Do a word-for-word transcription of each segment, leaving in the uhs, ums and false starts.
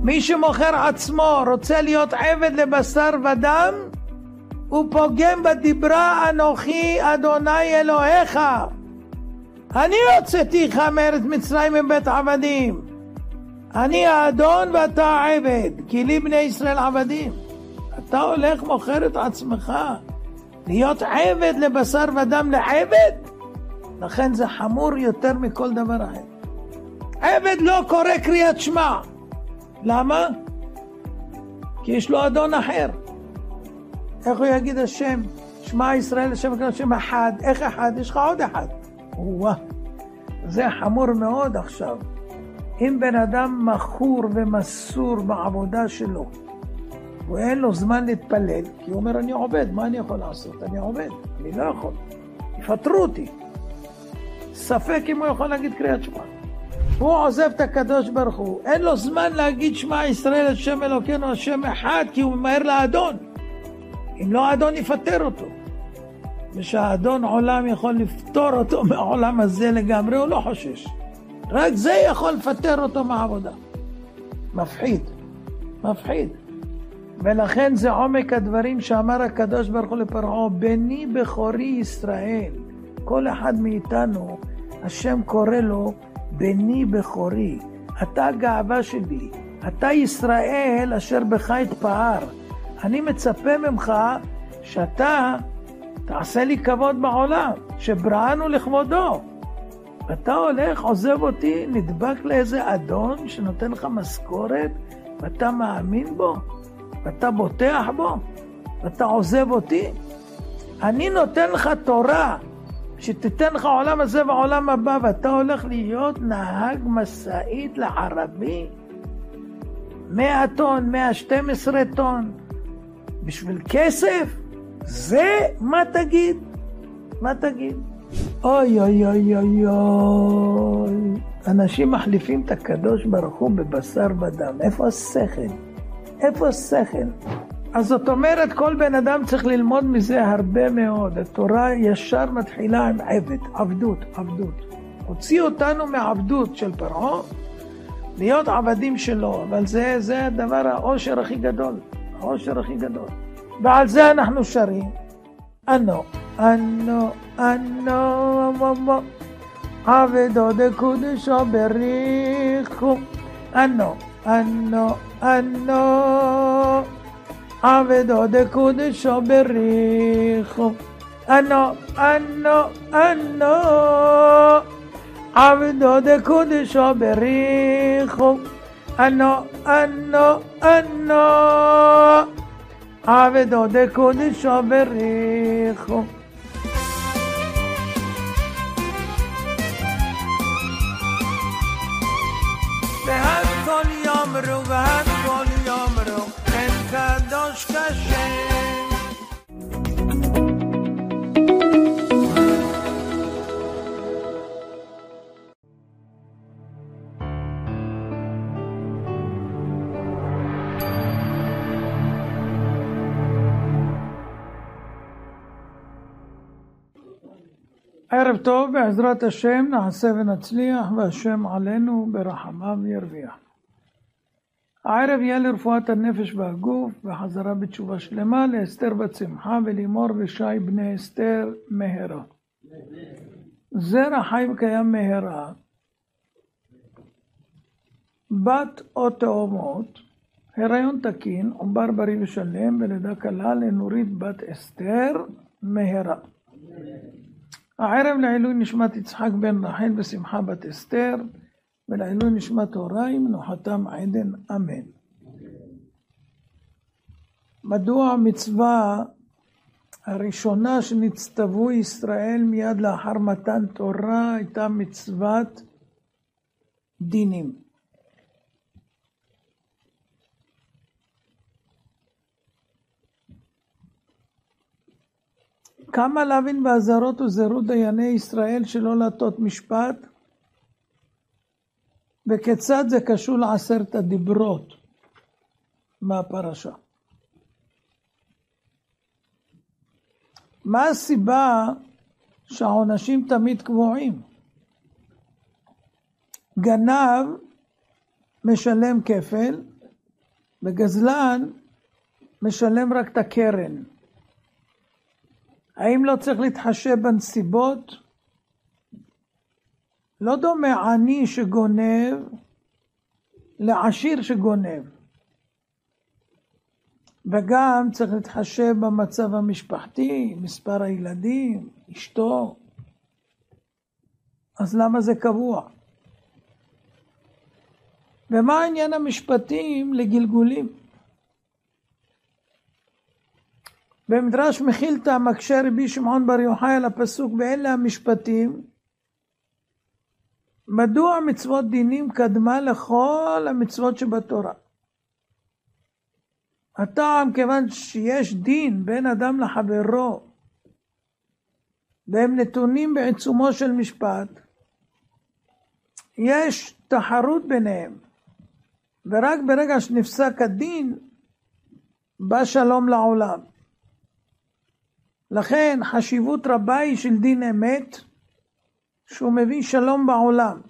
מי שמוכר עצמו רוצה להיות עבד לבשר ודם, הוא פוגם בדיברה אנוכי אדוני אלוהיך. אני הוצאתיך מארץ מצרים מבית עבדים. אני האדון ואתה העבד, כי לי בני ישראל עבדים. אתה הולך מוכר את עצמך להיות עבד לבשר ודם לעבד? לכן זה חמור יותר מכל דבר אחר. עבד לא קורא קריאת שמע. למה? כי יש לו אדון אחר. איך הוא יגיד השם? שמע ישראל השם וקרא השם אחד. איך אחד? יש לך עוד אחד. וואה, זה חמור מאוד עכשיו. אם בן אדם מכור ומסור בעבודה שלו, ואין לו זמן להתפלל, כי הוא אומר אני עובד, מה אני יכול לעשות? אני עובד, אני לא יכול. יפטרו אותי. ספק אם הוא יכול להגיד קריאת שמע. הוא עוזב את הקדוש ברוך הוא, אין לו זמן להגיד שמע ישראל השם אלוקינו השם אחד, כי הוא ממהר לאדון. אם לא האדון יפטר אותו. ושהאדון עולם יכול לפתור אותו מהעולם הזה לגמרי, הוא לא חושש. רק זה יכול לפטר אותו מהעבודה. מפחיד, מפחיד. ולכן זה עומק הדברים שאמר הקדוש ברוך הוא לפרעה, בני בכורי ישראל. כל אחד מאיתנו, השם קורא לו בני בכורי. אתה גאווה שלי, אתה ישראל אשר בך התפאר. אני מצפה ממך שאתה תעשה לי כבוד בעולם, שבראנו לכבודו. אתה הולך, עוזב אותי, נדבק לאיזה אדון שנותן לך משכורת, ואתה מאמין בו, ואתה בוטח בו, ואתה עוזב אותי. אני נותן לך תורה, שתיתן לך עולם הזה ועולם הבא, ואתה הולך להיות נהג מסעית לערבי, מאה טון, מאה ושתים עשרה טון, בשביל כסף? זה מה תגיד? מה תגיד? אוי אוי אוי אוי אוי, אנשים מחליפים את הקדוש ברוך הוא בבשר ודם. איפה השכל? איפה השכל? אז זאת אומרת, כל בן אדם צריך ללמוד מזה הרבה מאוד. התורה ישר מתחילה עם עבד, עבדות, עבדות. הוציא אותנו מעבדות של פרעה, להיות עבדים שלו, אבל זה, זה הדבר, העושר הכי גדול, העושר הכי גדול. ועל זה אנחנו שרים. אנו, אנו, אנו, אנו, עבדו דקודשו בריחו. אנו, אנו, אנו, עבדו דקודשו בריחו. אנו, אנו, אנו, עבדו דקודשו בריחו. אנו, אנו, אנו, עבדו דקודשו בריחו. והד כל יאמרו, והד כל יאמרו, אין קדוש כשם. ערב טוב, בעזרת השם נעשה ונצליח, והשם עלינו ברחמיו ירוויח. הערב יהיה לרפואת הנפש והגוף וחזרה בתשובה שלמה לאסתר בת שמחה ולימור ושי בני אסתר מהרה. זרע חי וקיים מהרה, בת או תאומות, הריון תקין, עובר בריא ושלם ולידה קלה לנורית בת אסתר מהרה. הערב לעילוי נשמת יצחק בן רחל ושמחה בת אסתר, ולעילוי נשמת הוריי מנוחתם עדן, אמן. מדוע המצווה הראשונה שנצטוו ישראל מיד לאחר מתן תורה הייתה מצוות דינים? כמה להבין באזהרות וזהירות דייני ישראל שלא להטות משפט? וכיצד זה קשור לעשרת הדיברות מהפרשה? מה הסיבה שהעונשים תמיד קבועים? גנב משלם כפל, בגזלן משלם רק את הקרן. האם לא צריך להתחשב בנסיבות? לא דומה עני שגונב לעשיר שגונב. וגם צריך להתחשב במצב המשפחתי, מספר הילדים, אשתו. אז למה זה קבוע? ומה העניין המשפטים לגלגולים? במדרש מחילתא מקשה רבי שמעון בר יוחאי על הפסוק באלה המשפטים, מדוע מצוות דינים קדמה לכל המצוות שבתורה? הטעם כיוון שיש דין בין אדם לחברו, והם נתונים בעיצומו של משפט, יש תחרות ביניהם, ורק ברגע שנפסק הדין, בא שלום לעולם. לכן חשיבות רבה היא של דין אמת, שהוא מביא שלום בעולם.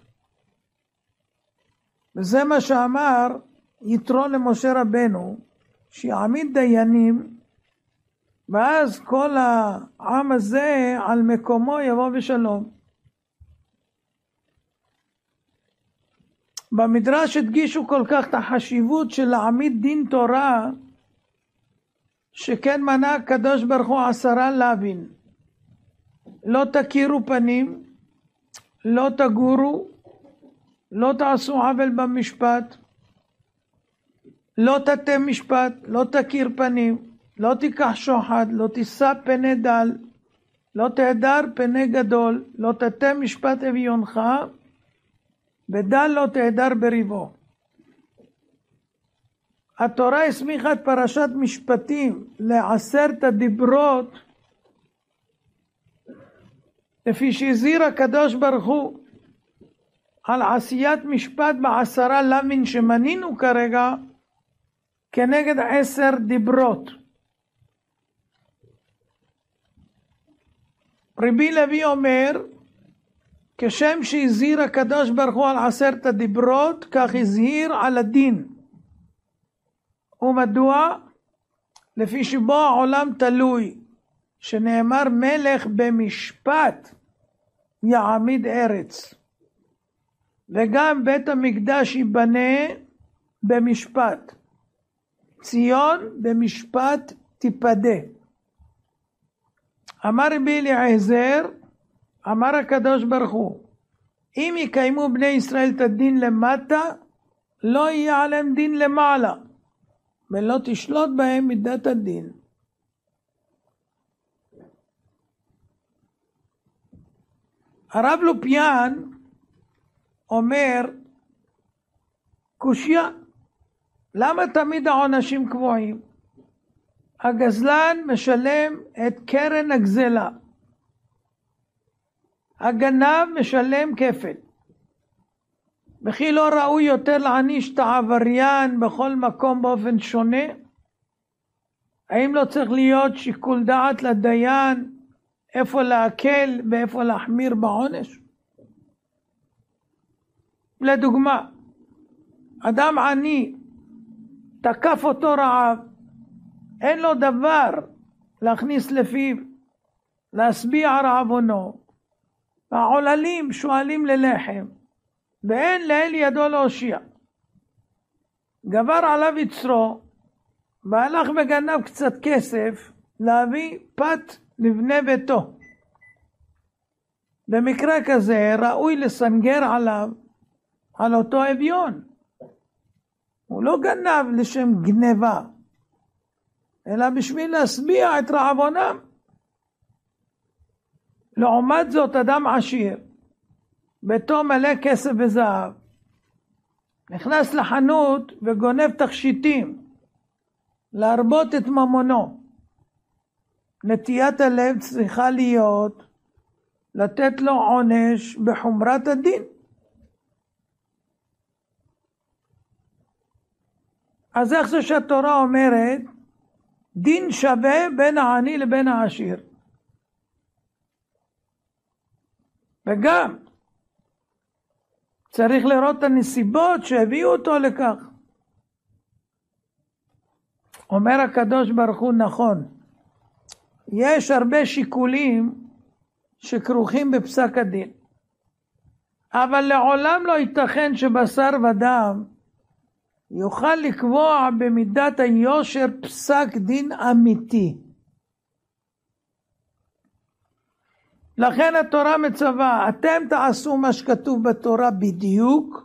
וזה מה שאמר יתרו למשה רבנו, שיעמיד דיינים, ואז כל העם הזה על מקומו יבוא בשלום. במדרש הדגישו כל כך את החשיבות של להעמיד דין תורה, שכן מנה הקדוש ברוך הוא עשרה להבין. לא תכירו פנים, לא תגורו, לא תעשו עוול במשפט, לא תטה משפט, לא תכיר פנים, לא תיקח שוחד, לא תישא פני דל, לא תהדר פני גדול, לא תטה משפט אביונך, ודל לא תהדר בריבו. התורה הסמיכה את פרשת משפטים לעשרת הדיברות, לפי שהזהיר הקדוש ברוך הוא על עשיית משפט בעשרה למין שמנינו כרגע, כנגד עשר דיברות. רבי לוי אומר, כשם שהזהיר הקדוש ברוך הוא על עשרת הדיברות, כך הזהיר על הדין. ומדוע? לפי שבו העולם תלוי, שנאמר מלך במשפט יעמיד ארץ, וגם בית המקדש ייבנה במשפט, ציון במשפט תיפדה. אמר רבי אליעזר, אמר הקדוש ברוך הוא, אם יקיימו בני ישראל את הדין למטה, לא יהיה עליהם דין למעלה, ולא תשלוט בהם מידת הדין. הרב לופיאן אומר, קושיה, למה תמיד העונשים קבועים? הגזלן משלם את קרן הגזלה, הגנב משלם כפל. וכי לא ראוי יותר להעניש את העבריין בכל מקום באופן שונה? האם לא צריך להיות שיקול דעת לדיין איפה להקל ואיפה להחמיר בעונש? לדוגמה, אדם עני, תקף אותו רעב, אין לו דבר להכניס לפיו, להשביע רעבונו, והעוללים שואלים ללחם, ואין לאל ידו להושיע. גבר עליו יצרו, והלך וגנב קצת כסף להביא פת לבני ביתו. במקרה כזה ראוי לסנגר עליו, על אותו אביון. הוא לא גנב לשם גנבה, אלא בשביל להשביע את רעבונם. לעומת זאת, אדם עשיר, ביתו מלא כסף וזהב, נכנס לחנות וגונב תכשיטים, להרבות את ממונו. נטיית הלב צריכה להיות לתת לו עונש בחומרת הדין. אז איך זה שהתורה אומרת, דין שווה בין העני לבין העשיר? וגם צריך לראות את הנסיבות שהביאו אותו לכך. אומר הקדוש ברוך הוא, נכון, יש הרבה שיקולים שכרוכים בפסק הדין, אבל לעולם לא ייתכן שבשר ודם יוכל לקבוע במידת היושר פסק דין אמיתי. לכן התורה מצווה, אתם תעשו מה שכתוב בתורה בדיוק,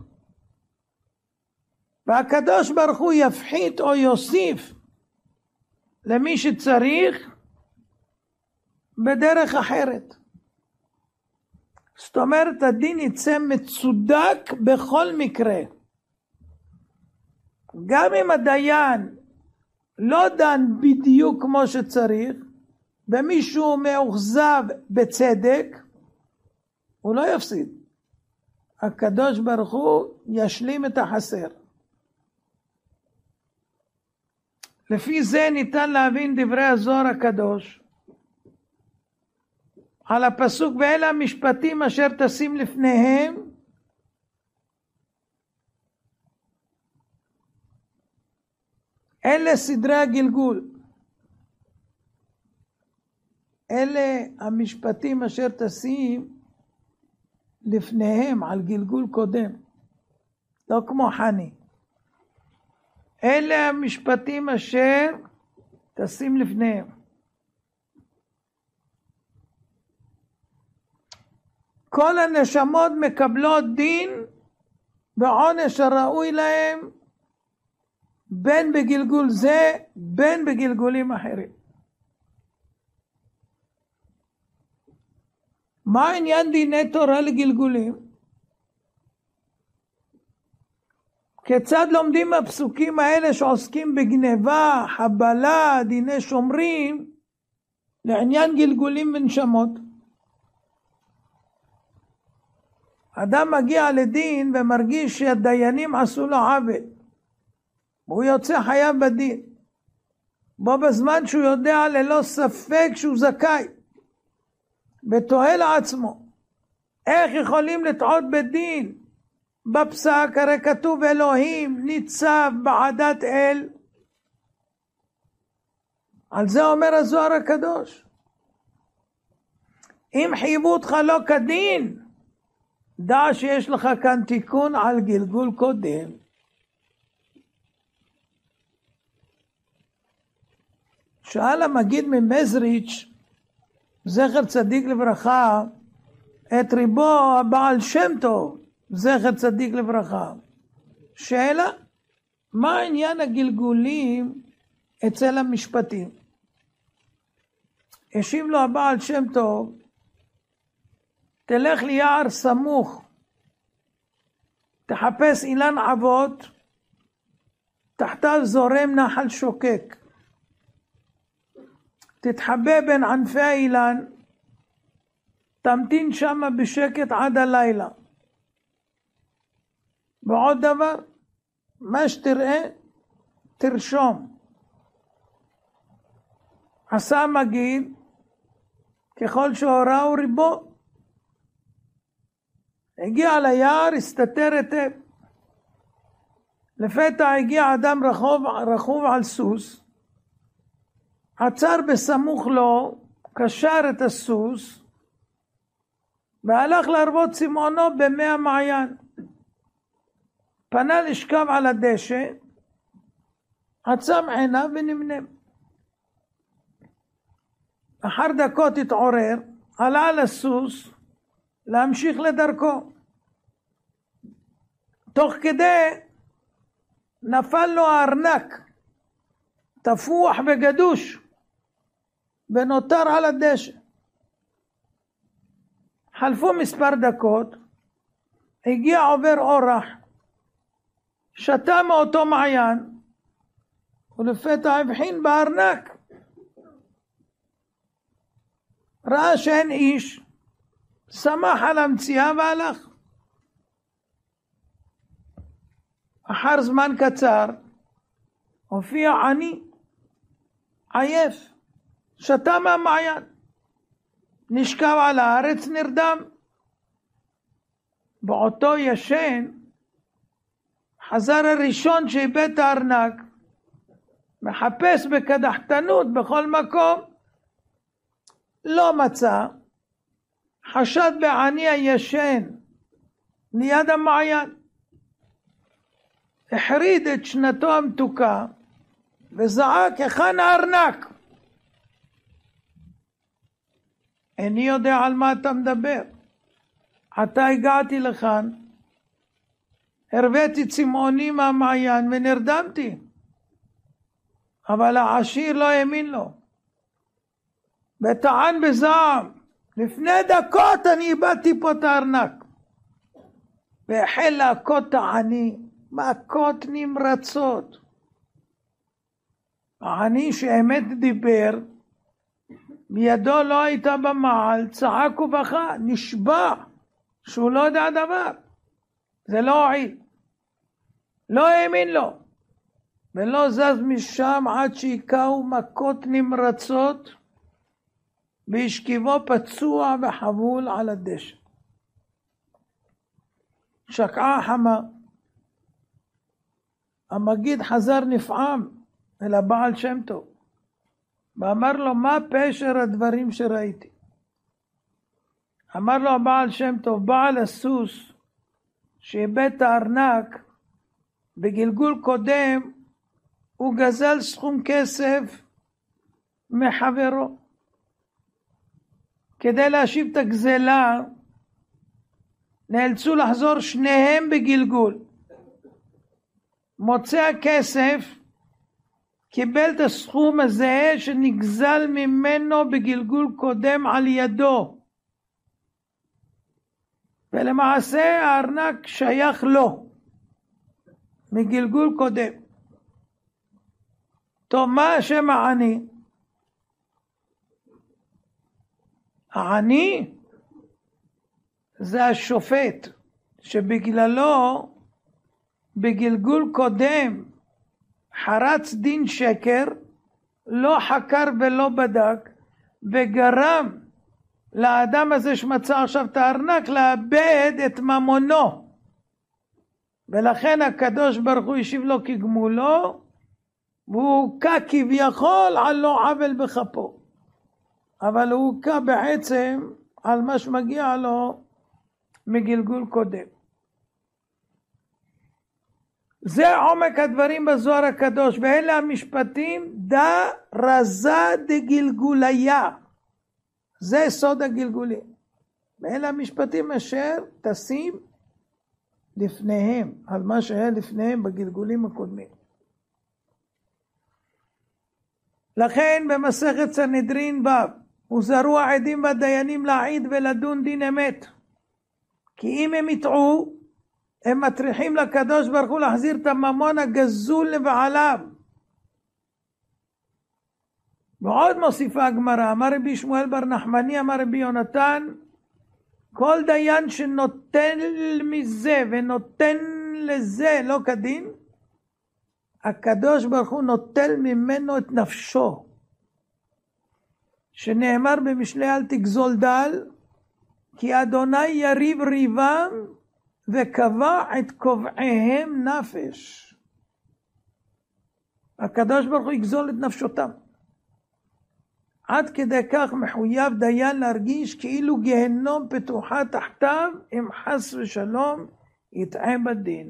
והקדוש ברוך הוא יפחית או יוסיף למי שצריך בדרך אחרת. זאת אומרת, הדין יצא מצודק בכל מקרה. גם אם הדיין לא דן בדיוק כמו שצריך, ומישהו מאוכזב בצדק, הוא לא יפסיד. הקדוש ברוך הוא ישלים את החסר. לפי זה ניתן להבין דברי הזוהר הקדוש על הפסוק, ואלה המשפטים אשר תשים לפניהם אלה סדרי הגלגול. אלה המשפטים אשר תשים לפניהם על גלגול קודם, לא כמו חני. אלה המשפטים אשר תשים לפניהם. כל הנשמות מקבלות דין בעונש הראוי להם, בין בגלגול זה, בין בגלגולים אחרים. מה עניין דיני תורה לגלגולים? כיצד לומדים הפסוקים האלה שעוסקים בגניבה, חבלה, דיני שומרים, לעניין גלגולים ונשמות? אדם מגיע לדין ומרגיש שהדיינים עשו לו עוול, והוא יוצא חייב בדין, בו בזמן שהוא יודע ללא ספק שהוא זכאי, ותוהה לעצמו, איך יכולים לטעות בדין? בפסק הרי כתוב אלוהים ניצב בעדת אל. על זה אומר הזוהר הקדוש, אם חייבו אותך לא כדין, דע שיש לך כאן תיקון על גלגול קודם. שאל המגיד ממזריץ' זכר צדיק לברכה את ריבו הבעל שם טוב זכר צדיק לברכה, שאלה, מה עניין הגלגולים אצל המשפטים? השיב לו הבעל שם טוב, תלך ליער סמוך, תחפש אילן אבות, תחתיו זורם נחל שוקק, תתחבא בין ענפי האילן, תמתין שם בשקט עד הלילה. ועוד דבר, מה שתראה, תרשום. עשה המגיד, ככל שהורהו ריבו. הגיע ליער, הסתתר היטב. לפתע הגיע אדם רכוב, רכוב על סוס, עצר בסמוך לו, קשר את הסוס, והלך להרבות צמאונו במי המעיין. פנה לשכב על הדשא, עצם עיניו ונמנם. אחר דקות התעורר, עלה על הסוס, להמשיך לדרכו. תוך כדי נפל לו הארנק, תפוח וגדוש, ונותר על הדשא. חלפו מספר דקות, הגיע עובר אורח, שתה מאותו מעיין, ולפתע הבחין בארנק. ראה שאין איש, שמח על המציאה והלך. אחר זמן קצר, הופיע עני, עייף, שתה מהמעיין, נשכב על הארץ נרדם. בעותו ישן, חזר הראשון שאיבד את הארנק, מחפש בקדחתנות בכל מקום, לא מצא, חשד בעני הישן ליד המעיין, החריד את שנתו המתוקה וזעק, היכן הארנק? איני יודע על מה אתה מדבר, עתה הגעתי לכאן, הרוויתי צמאוני מהמעיין ונרדמתי. אבל העשיר לא האמין לו וטען בזעם, לפני דקות אני איבדתי פה את הארנק. והחל להכות העני מכות נמרצות. העני שאמת דיבר, בידו לא הייתה במעל, צעק ובכה, נשבע שהוא לא יודע דבר. זה לא הועיל, לא האמין לו, ולא זז משם עד שהיכהו מכות נמרצות והשכיבו פצוע וחבול על הדשא. שקעה חמה, המגיד חזר נפעם אל הבעל שם טוב ואמר לו, מה פשר הדברים שראיתי? אמר לו הבעל שם טוב, בעל הסוס שאיבד את הארנק בגלגול קודם, הוא גזל סכום כסף מחברו. כדי להשיב את הגזלה נאלצו לחזור שניהם בגלגול. מוצא הכסף קיבל את הסכום הזה שנגזל ממנו בגלגול קודם על ידו, ולמעשה הארנק שייך לו מגלגול קודם. טוב, מה השם העני? העני זה השופט שבגללו בגלגול קודם חרץ דין שקר, לא חקר ולא בדק, וגרם לאדם הזה שמצא עכשיו את הארנק לאבד את ממונו, ולכן הקדוש ברוך הוא השיב לו כגמולו, והוא הוקע כביכול על לא עוול בכפו, אבל הוא הוקע בעצם על מה שמגיע לו מגלגול קודם. זה עומק הדברים בזוהר הקדוש, ואלה המשפטים דה רזה דגלגוליה, זה סוד הגלגולים. ואלה המשפטים אשר תשים לפניהם, על מה שהיה לפניהם בגלגולים הקודמים. לכן במסכת סנהדרין ב' הוזהרו העדים והדיינים להעיד ולדון דין אמת, כי אם הם יטעו הם מטריחים לקדוש ברוך הוא להחזיר את הממון הגזול לבעליו. ועוד מוסיפה הגמרא, אמר רבי שמואל בר נחמני, אמר רבי יונתן, כל דיין שנותן מזה ונותן לזה לא כדין, הקדוש ברוך הוא נוטל ממנו את נפשו, שנאמר במשלי אל תגזול דל, כי אדוני יריב ריבם וקבע את קובעיהם נפש. הקדוש ברוך הוא יגזול את נפשותם. עד כדי כך מחויב דיין להרגיש כאילו גיהנום פתוחה תחתיו, אם חס ושלום יטעה בדין.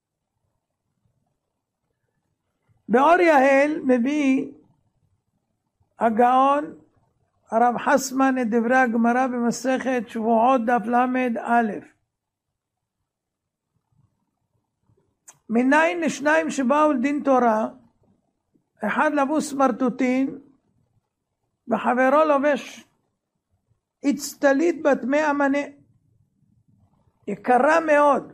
באור יהל מביא הגאון הרב חסמן את דברי הגמרא במסכת שבועות דף למד א'. מניין לשניים שבאו לדין תורה, אחד לבוס סמרטוטין וחברו לובש הצטלית בת מאה מנה, יקרה מאוד,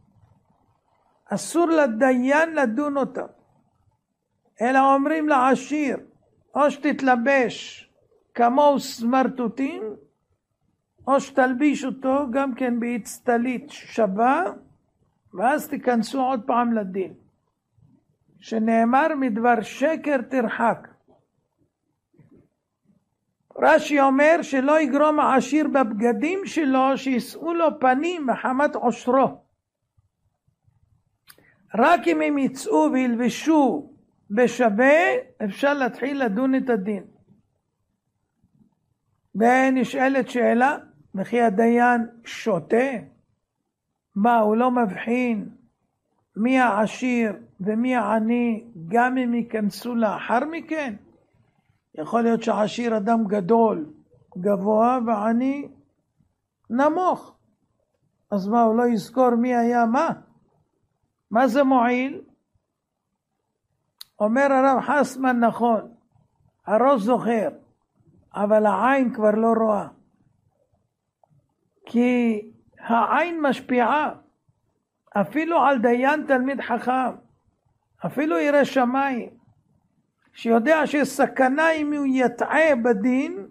אסור לדיין לדון אותה, אלא אומרים לעשיר, או שתתלבש כמו סמרטוטין, או שתלביש אותו גם כן בהצטלית שווה, ואז תיכנסו עוד פעם לדין, שנאמר מדבר שקר תרחק. רש"י אומר שלא יגרום העשיר בבגדים שלו שישאו לו פנים מחמת עושרו, רק אם הם יצאו וילבשו בשווה אפשר להתחיל לדון את הדין. ונשאלת שאלה, וכי הדיין שוטה? מה, הוא לא מבחין מי העשיר ומי העני גם אם ייכנסו לאחר מכן? יכול להיות שהעשיר אדם גדול, גבוה, ועני נמוך. אז מה, הוא לא יזכור מי היה מה? מה זה מועיל? אומר הרב חסמן, נכון, הראש זוכר, אבל העין כבר לא רואה. כי העין משפיעה, אפילו על דיין תלמיד חכם, אפילו ירא שמיים, שיודע שיש סכנה אם הוא יטעה בדין,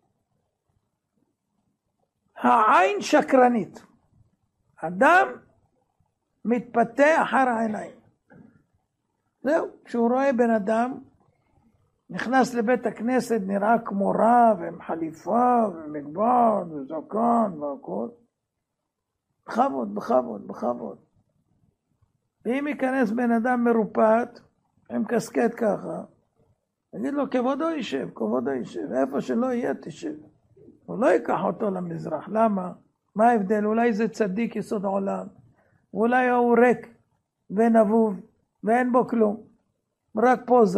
העין שקרנית. אדם מתפתה אחר העיניים. זהו, כשהוא רואה בן אדם, נכנס לבית הכנסת, נראה כמו רב, עם חליפה, ומגבעת, וזקן, והכל. בכבוד, בכבוד, בכבוד. ואם ייכנס בן אדם מרופט, עם קסקט ככה, יגיד לו, כבודו יישב, כבודו יישב, איפה שלא יהיה תשב. הוא לא ייקח אותו למזרח, למה? מה ההבדל? אולי זה צדיק יסוד העולם, ואולי הוא ריק ונבוב, ואין בו כלום, רק פוזה.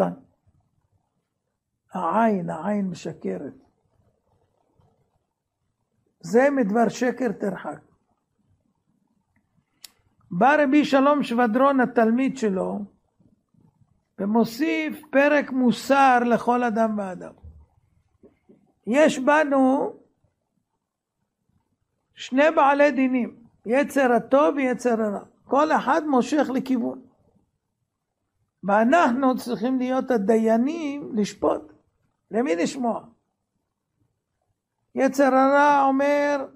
העין, העין משקרת. זה מדבר שקר תרחק. בא רבי שלום שבדרון התלמיד שלו, ומוסיף פרק מוסר לכל אדם ואדם. יש בנו שני בעלי דינים, יצר הטוב ויצר הרע. כל אחד מושך לכיוון. ואנחנו צריכים להיות הדיינים לשפוט. למי לשמוע? יצר הרע אומר,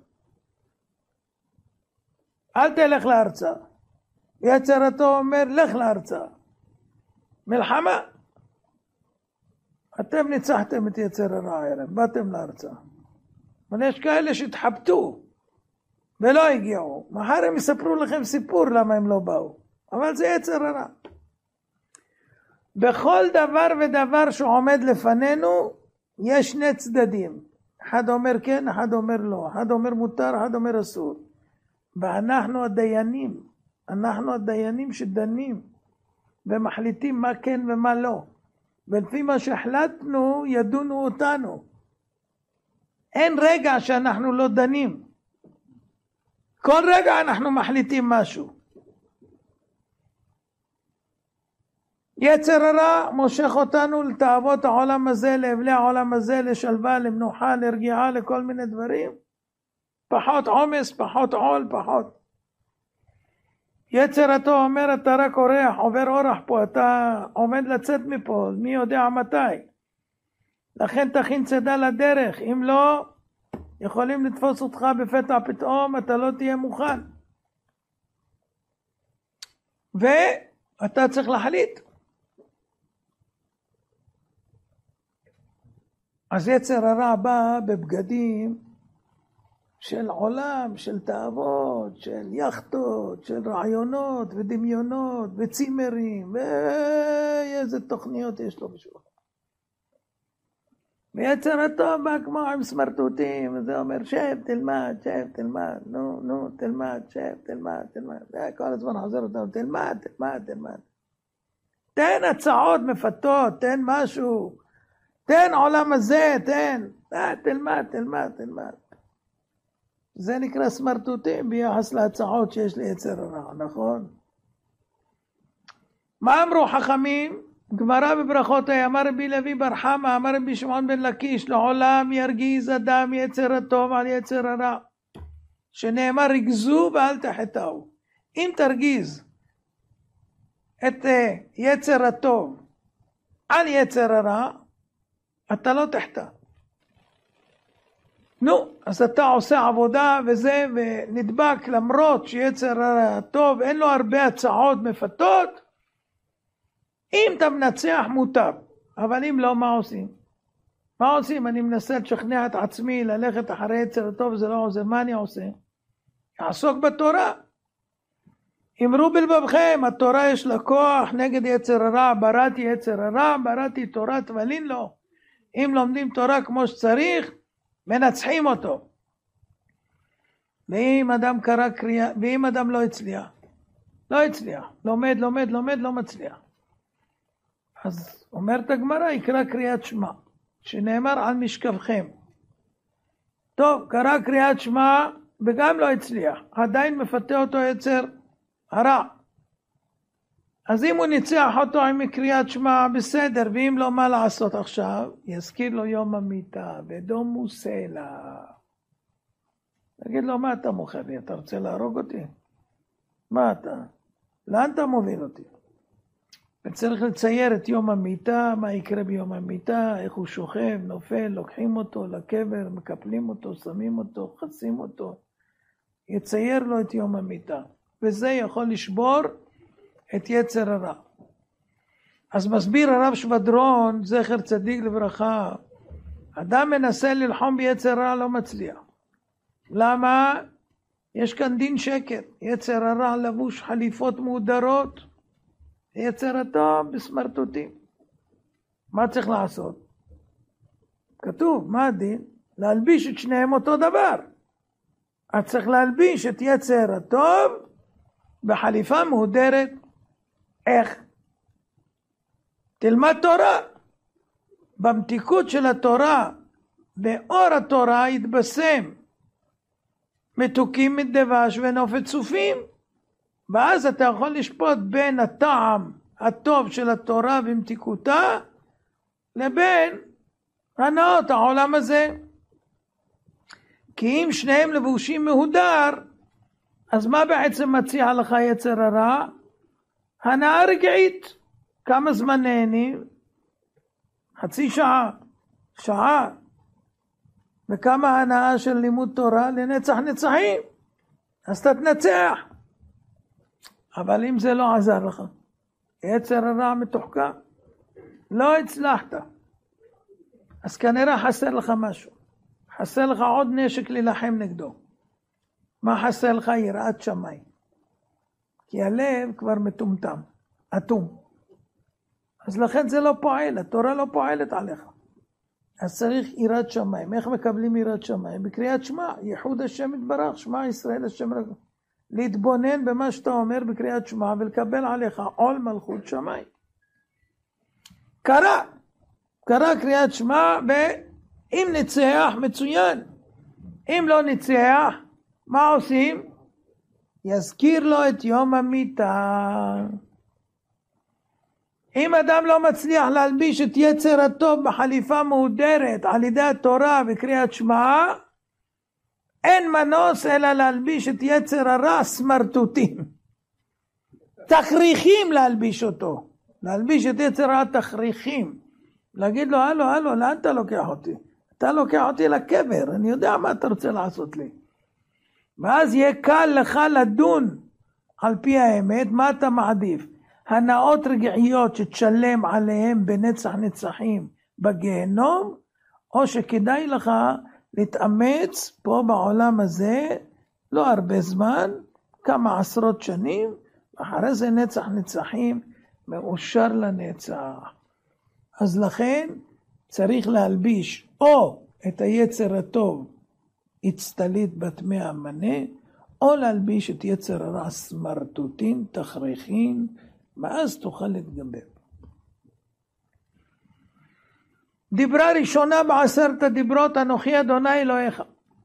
אל תלך להרצאה. יצר הטוב אומר, לך להרצאה. מלחמה. אתם ניצחתם את יצר הרע הערב, באתם להרצאה. אבל יש כאלה שהתחבטו ולא הגיעו. מחר הם יספרו לכם סיפור למה הם לא באו. אבל זה יצר הרע. בכל דבר ודבר שעומד לפנינו, יש שני צדדים. אחד אומר כן, אחד אומר לא. אחד אומר מותר, אחד אומר אסור. ואנחנו הדיינים. אנחנו הדיינים שדנים. ומחליטים מה כן ומה לא. ולפי מה שהחלטנו, ידונו אותנו. אין רגע שאנחנו לא דנים. כל רגע אנחנו מחליטים משהו. יצר הרע מושך אותנו לתאוות העולם הזה, לאבלי העולם הזה, לשלווה, למנוחה, לרגיעה, לכל מיני דברים. פחות עומס, פחות עול, פחות. יצר הטוב אומר, אתה רק אורח, עובר אורח פה, אתה עומד לצאת מפה, מי יודע מתי. לכן תכין צידה לדרך, אם לא, יכולים לתפוס אותך בפתע פתאום, אתה לא תהיה מוכן. ואתה צריך להחליט. אז יצר הרע בא בבגדים של עולם, של תאוות, של יחטות, של רעיונות ודמיונות וצימרים, ואיזה תוכניות יש לו בשביל. ויצר הטוב בא כמו עם סמרטוטים, וזה אומר, שב, תלמד, שב, תלמד, נו, נו, תלמד, שב, תלמד, תלמד. זה כל הזמן חוזר אותנו, תלמד, תלמד, תלמד. תן הצעות מפתות, תן משהו, תן עולם הזה, תן, תלמד, תלמד, תלמד. זה נקרא סמרטוטים ביחס להצעות שיש ליצר הרע, נכון? מה אמרו חכמים? גמרא בברכות, אמר רבי לוי בר חמא, אמר רבי שמעון בן לקיש, לעולם ירגיז אדם יצר הטוב על יצר הרע, שנאמר רגזו ואל תחטאו. אם תרגיז את יצר הטוב על יצר הרע, אתה לא תחטא. נו, אז אתה עושה עבודה וזה, ונדבק למרות שיצר הטוב אין לו הרבה הצעות מפתות, אם אתה מנצח מוטב, אבל אם לא, מה עושים? מה עושים? אני מנסה לשכנע את עצמי ללכת אחרי יצר הטוב, זה לא עוזר, מה אני עושה? אעסוק בתורה. אמרו בלבבכם, התורה יש לה כוח נגד יצר הרע, בראתי יצר הרע, בראתי תורה תבלין לו. אם לומדים תורה כמו שצריך, מנצחים אותו. ואם אדם קרא קריאה, ואם אדם לא הצליח, לא הצליח, לומד, לומד, לומד, לא מצליח. אז אומרת הגמרא, יקרא קריאת שמע, שנאמר על משכבכם. טוב, קרא קריאת שמע, וגם לא הצליח, עדיין מפתה אותו יצר הרע. אז אם הוא ניצח אותו עם קריאת שמע, בסדר, ואם לא, מה לעשות עכשיו? יזכיר לו יום המיטה, ודומו סלע. תגיד לו, מה אתה מוכר לי? אתה רוצה להרוג אותי? מה אתה? לאן אתה מוביל אותי? וצריך לצייר את יום המיטה, מה יקרה ביום המיטה, איך הוא שוכב, נופל, לוקחים אותו לקבר, מקפלים אותו, שמים אותו, חסים אותו. יצייר לו את יום המיטה. וזה יכול לשבור את יצר הרע. אז מסביר הרב שבדרון, זכר צדיק לברכה, אדם מנסה ללחום ביצר הרע, לא מצליח. למה? יש כאן דין שקר. יצר הרע לבוש חליפות מהודרות, יצר הטוב בסמרטוטים. מה צריך לעשות? כתוב, מה הדין? להלביש את שניהם אותו דבר. אז צריך להלביש את יצר הטוב בחליפה מהודרת. איך? תלמד תורה. במתיקות של התורה, באור התורה יתבשם מתוקים מדבש ונופת צופים. ואז אתה יכול לשפוט בין הטעם הטוב של התורה ומתיקותה לבין הנאות העולם הזה. כי אם שניהם לבושים מהודר, אז מה בעצם מציע לך יצר הרע? הנאה רגעית. כמה זמן נהנים? חצי שעה, שעה. וכמה הנאה של לימוד תורה? לנצח נצחים. אז אתה תנצח. אבל אם זה לא עזר לך, יצר הרע מתוחכם, לא הצלחת, אז כנראה חסר לך משהו. חסר לך עוד נשק ללחם נגדו. מה חסר לך? יראת שמיים. כי הלב כבר מטומטם, אטום. אז לכן זה לא פועל, התורה לא פועלת עליך. אז צריך יראת שמיים. איך מקבלים יראת שמיים? בקריאת שמע, ייחוד השם יתברך, שמע ישראל השם רב. להתבונן במה שאתה אומר בקריאת שמע ולקבל עליך עול מלכות שמיים. קרא, קרא קריאת שמע, ואם ניצח מצוין. אם לא ניצח, מה עושים? יזכיר לו את יום המיטה. אם אדם לא מצליח להלביש את יצר הטוב בחליפה מהודרת על ידי התורה וקריאת שמע, אין מנוס אלא להלביש את יצר הרע סמרטוטים. תכריכים להלביש אותו. להלביש את יצר הרע תכריכים. להגיד לו, הלו, הלו, לאן אתה לוקח אותי? אתה לוקח אותי לקבר, אני יודע מה אתה רוצה לעשות לי. ואז יהיה קל לך לדון על פי האמת, מה אתה מעדיף? הנאות רגעיות שתשלם עליהם בנצח נצחים בגיהנום, או שכדאי לך להתאמץ פה בעולם הזה, לא הרבה זמן, כמה עשרות שנים, אחרי זה נצח נצחים, מאושר לנצח. אז לכן צריך להלביש או את היצר הטוב, הצטלית בתמי המנה, או להלביש את יצר הרע סמרטוטין, תכריכין, ואז תוכל להתגבר. דיברה ראשונה בעשרת הדיברות, אנוכי אדוני אלוהיך.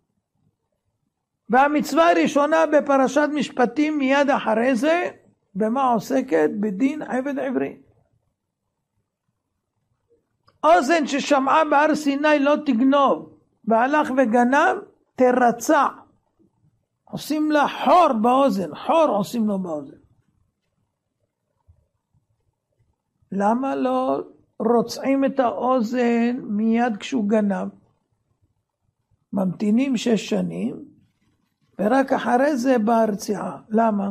והמצווה הראשונה בפרשת משפטים מיד אחרי זה, במה עוסקת? בדין עבד עברי. אוזן ששמעה בהר סיני לא תגנוב, והלך וגנב, תרצע. עושים לה חור באוזן, חור עושים לו באוזן. למה לא רוצעים את האוזן מיד כשהוא גנב? ממתינים שש שנים, ורק אחרי זה באה הרציעה. למה?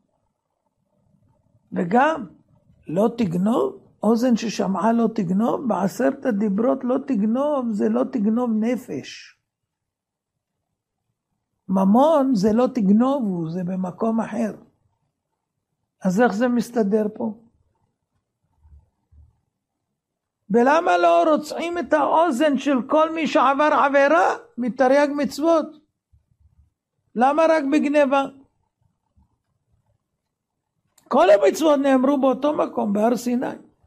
וגם לא תגנוב, אוזן ששמעה לא תגנוב, בעשרת הדיברות לא תגנוב, זה לא תגנוב נפש. ממון זה לא תגנובו, זה במקום אחר. אז איך זה מסתדר פה? ולמה לא רוצעים את האוזן של כל מי שעבר עבירה מתרי"ג מצוות? למה רק בגניבה? כל המצוות נאמרו באותו מקום, בהר סיני.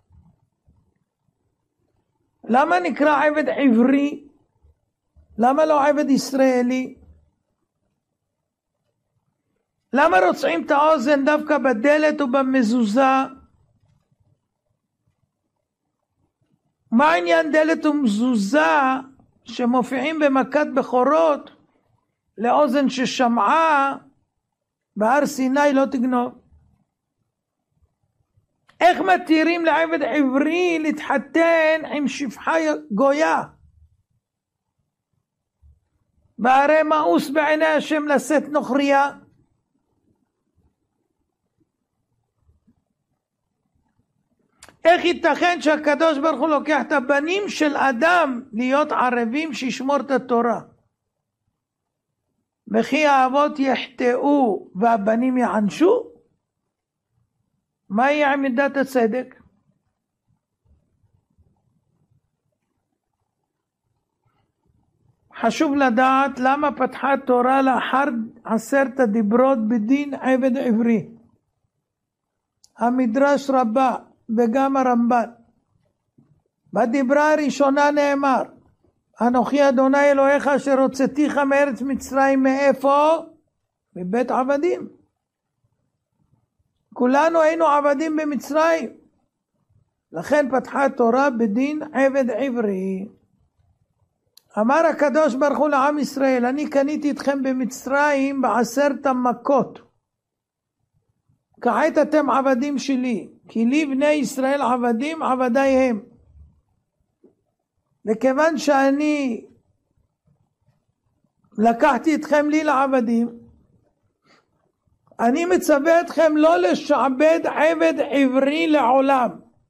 למה נקרא עבד עברי? למה לא עבד ישראלי? למה רוצעים את האוזן דווקא בדלת ובמזוזה? מה העניין דלת ומזוזה שמופיעים במכת בכורות לאוזן ששמעה בהר סיני לא תגנוב? איך מתירים לעבד עברי להתחתן עם שפחה גויה? והרי מאוס בעיני השם לשאת נוכריה. איך ייתכן שהקדוש ברוך הוא לוקח את הבנים של אדם להיות ערבים שישמור את התורה? וכי האבות יחטאו והבנים יענשו? מה יהיה מידת הצדק? חשוב לדעת למה פתחה תורה לאחר עשרת הדיברות בדין עבד עברי. המדרש רבה וגם הרמב"ן. בדיברה הראשונה נאמר, אנוכי אדוני אלוהיך אשר הוצאתיך מארץ מצרים. מאיפה? מבית עבדים. כולנו היינו עבדים במצרים. לכן פתחה תורה בדין עבד עברי. אמר הקדוש ברוך הוא לעם ישראל, אני קניתי אתכם במצרים בעשרת המכות. כעת אתם עבדים שלי, כי לי בני ישראל עבדים, עבדי הם. וכיוון שאני לקחתי אתכם לי לעבדים, אני מצווה אתכם לא לשעבד עבד עברי לעולם.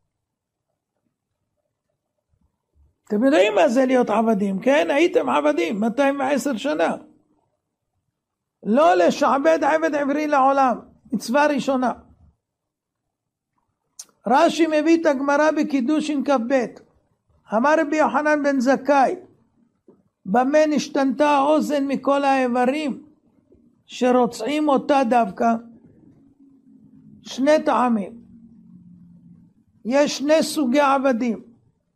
אתם יודעים מה זה להיות עבדים, כן? הייתם עבדים מאתיים ועשר שנה. לא לשעבד עבד עברי לעולם. מצווה ראשונה. רש"י מביא את הגמרא בקידושין כ"ב. אמר רבי יוחנן בן זכאי, במה נשתנתה האוזן מכל האיברים שרוצעים אותה דווקא? שני טעמים. יש שני סוגי עבדים.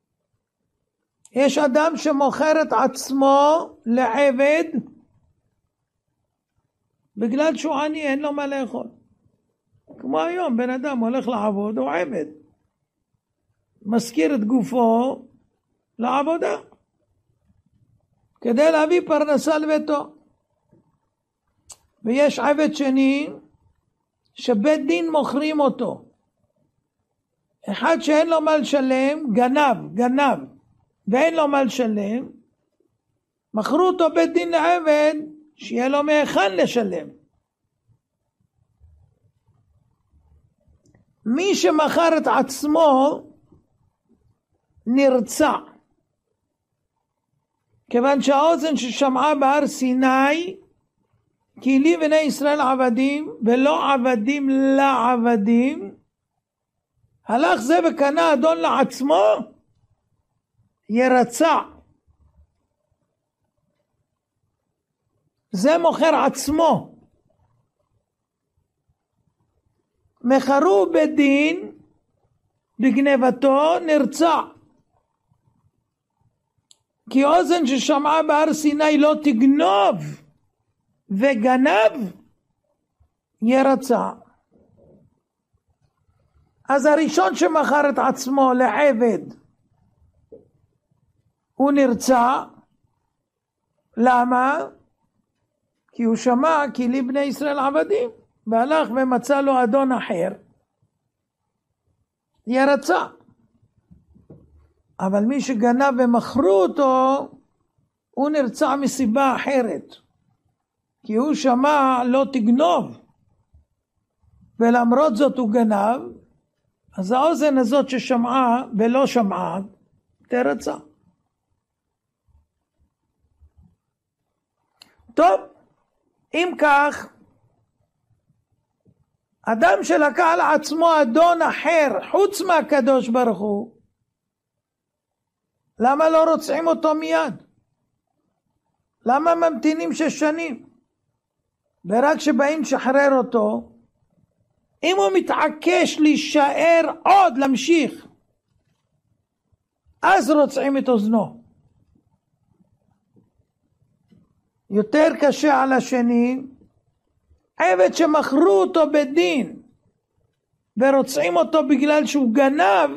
יש אדם שמוכר את עצמו לעבד בגלל שהוא עני, אין לו מה לאכול. כמו היום, בן אדם הולך לעבוד, הוא עבד. מזכיר את גופו לעבודה. כדי להביא פרנסה לביתו. ויש עבד שני, שבית דין מוכרים אותו. אחד שאין לו מה לשלם, גנב, גנב, ואין לו מה לשלם, מכרו אותו בית דין לעבד, שיהיה לו מהיכן לשלם. מי שמכר את עצמו נרצע, כיוון שהאוזן ששמעה בהר סיני, כי לי בני ישראל עבדים ולא עבדים לעבדים, הלך זה וקנה אדון לעצמו, ירצע. זה מוכר עצמו. מכרו בדין בגנבתו, נרצע. כי אוזן ששמעה בהר סיני לא תגנוב, וגנב ירצע. אז הראשון שמכר את עצמו לעבד הוא נרצע. למה? כי הוא שמע כי לי בני ישראל עבדים, והלך ומצא לו אדון אחר, ירצע. אבל מי שגנב ומכרו אותו, הוא נרצע מסיבה אחרת, כי הוא שמע לא תגנוב, ולמרות זאת הוא גנב. אז האוזן הזאת ששמעה ולא שמעה תרצע. טוב, אם כך, אדם שלקח על עצמו אדון אחר חוץ מהקדוש ברוך הוא, למה לא רוצחים אותו מיד? למה ממתינים שש שנים? ורק שבאים לשחרר אותו, אם הוא מתעקש להישאר עוד, להמשיך, אז רוצחים את אוזנו. יותר קשה על השני, עבד שמכרו אותו בדין, ורוצחים אותו בגלל שהוא גנב,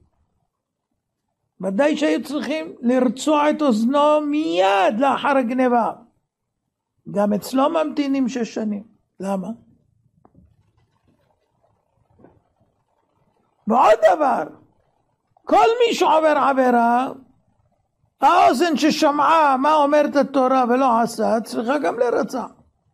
ודאי שהיו צריכים לרצוע את אוזנו מיד לאחר הגנבה. גם אצלו ממתינים שש שנים. למה? ועוד דבר, כל מי שעובר עבירה, האוזן ששמעה מה אומרת התורה ולא עשה, צריכה גם לרצח.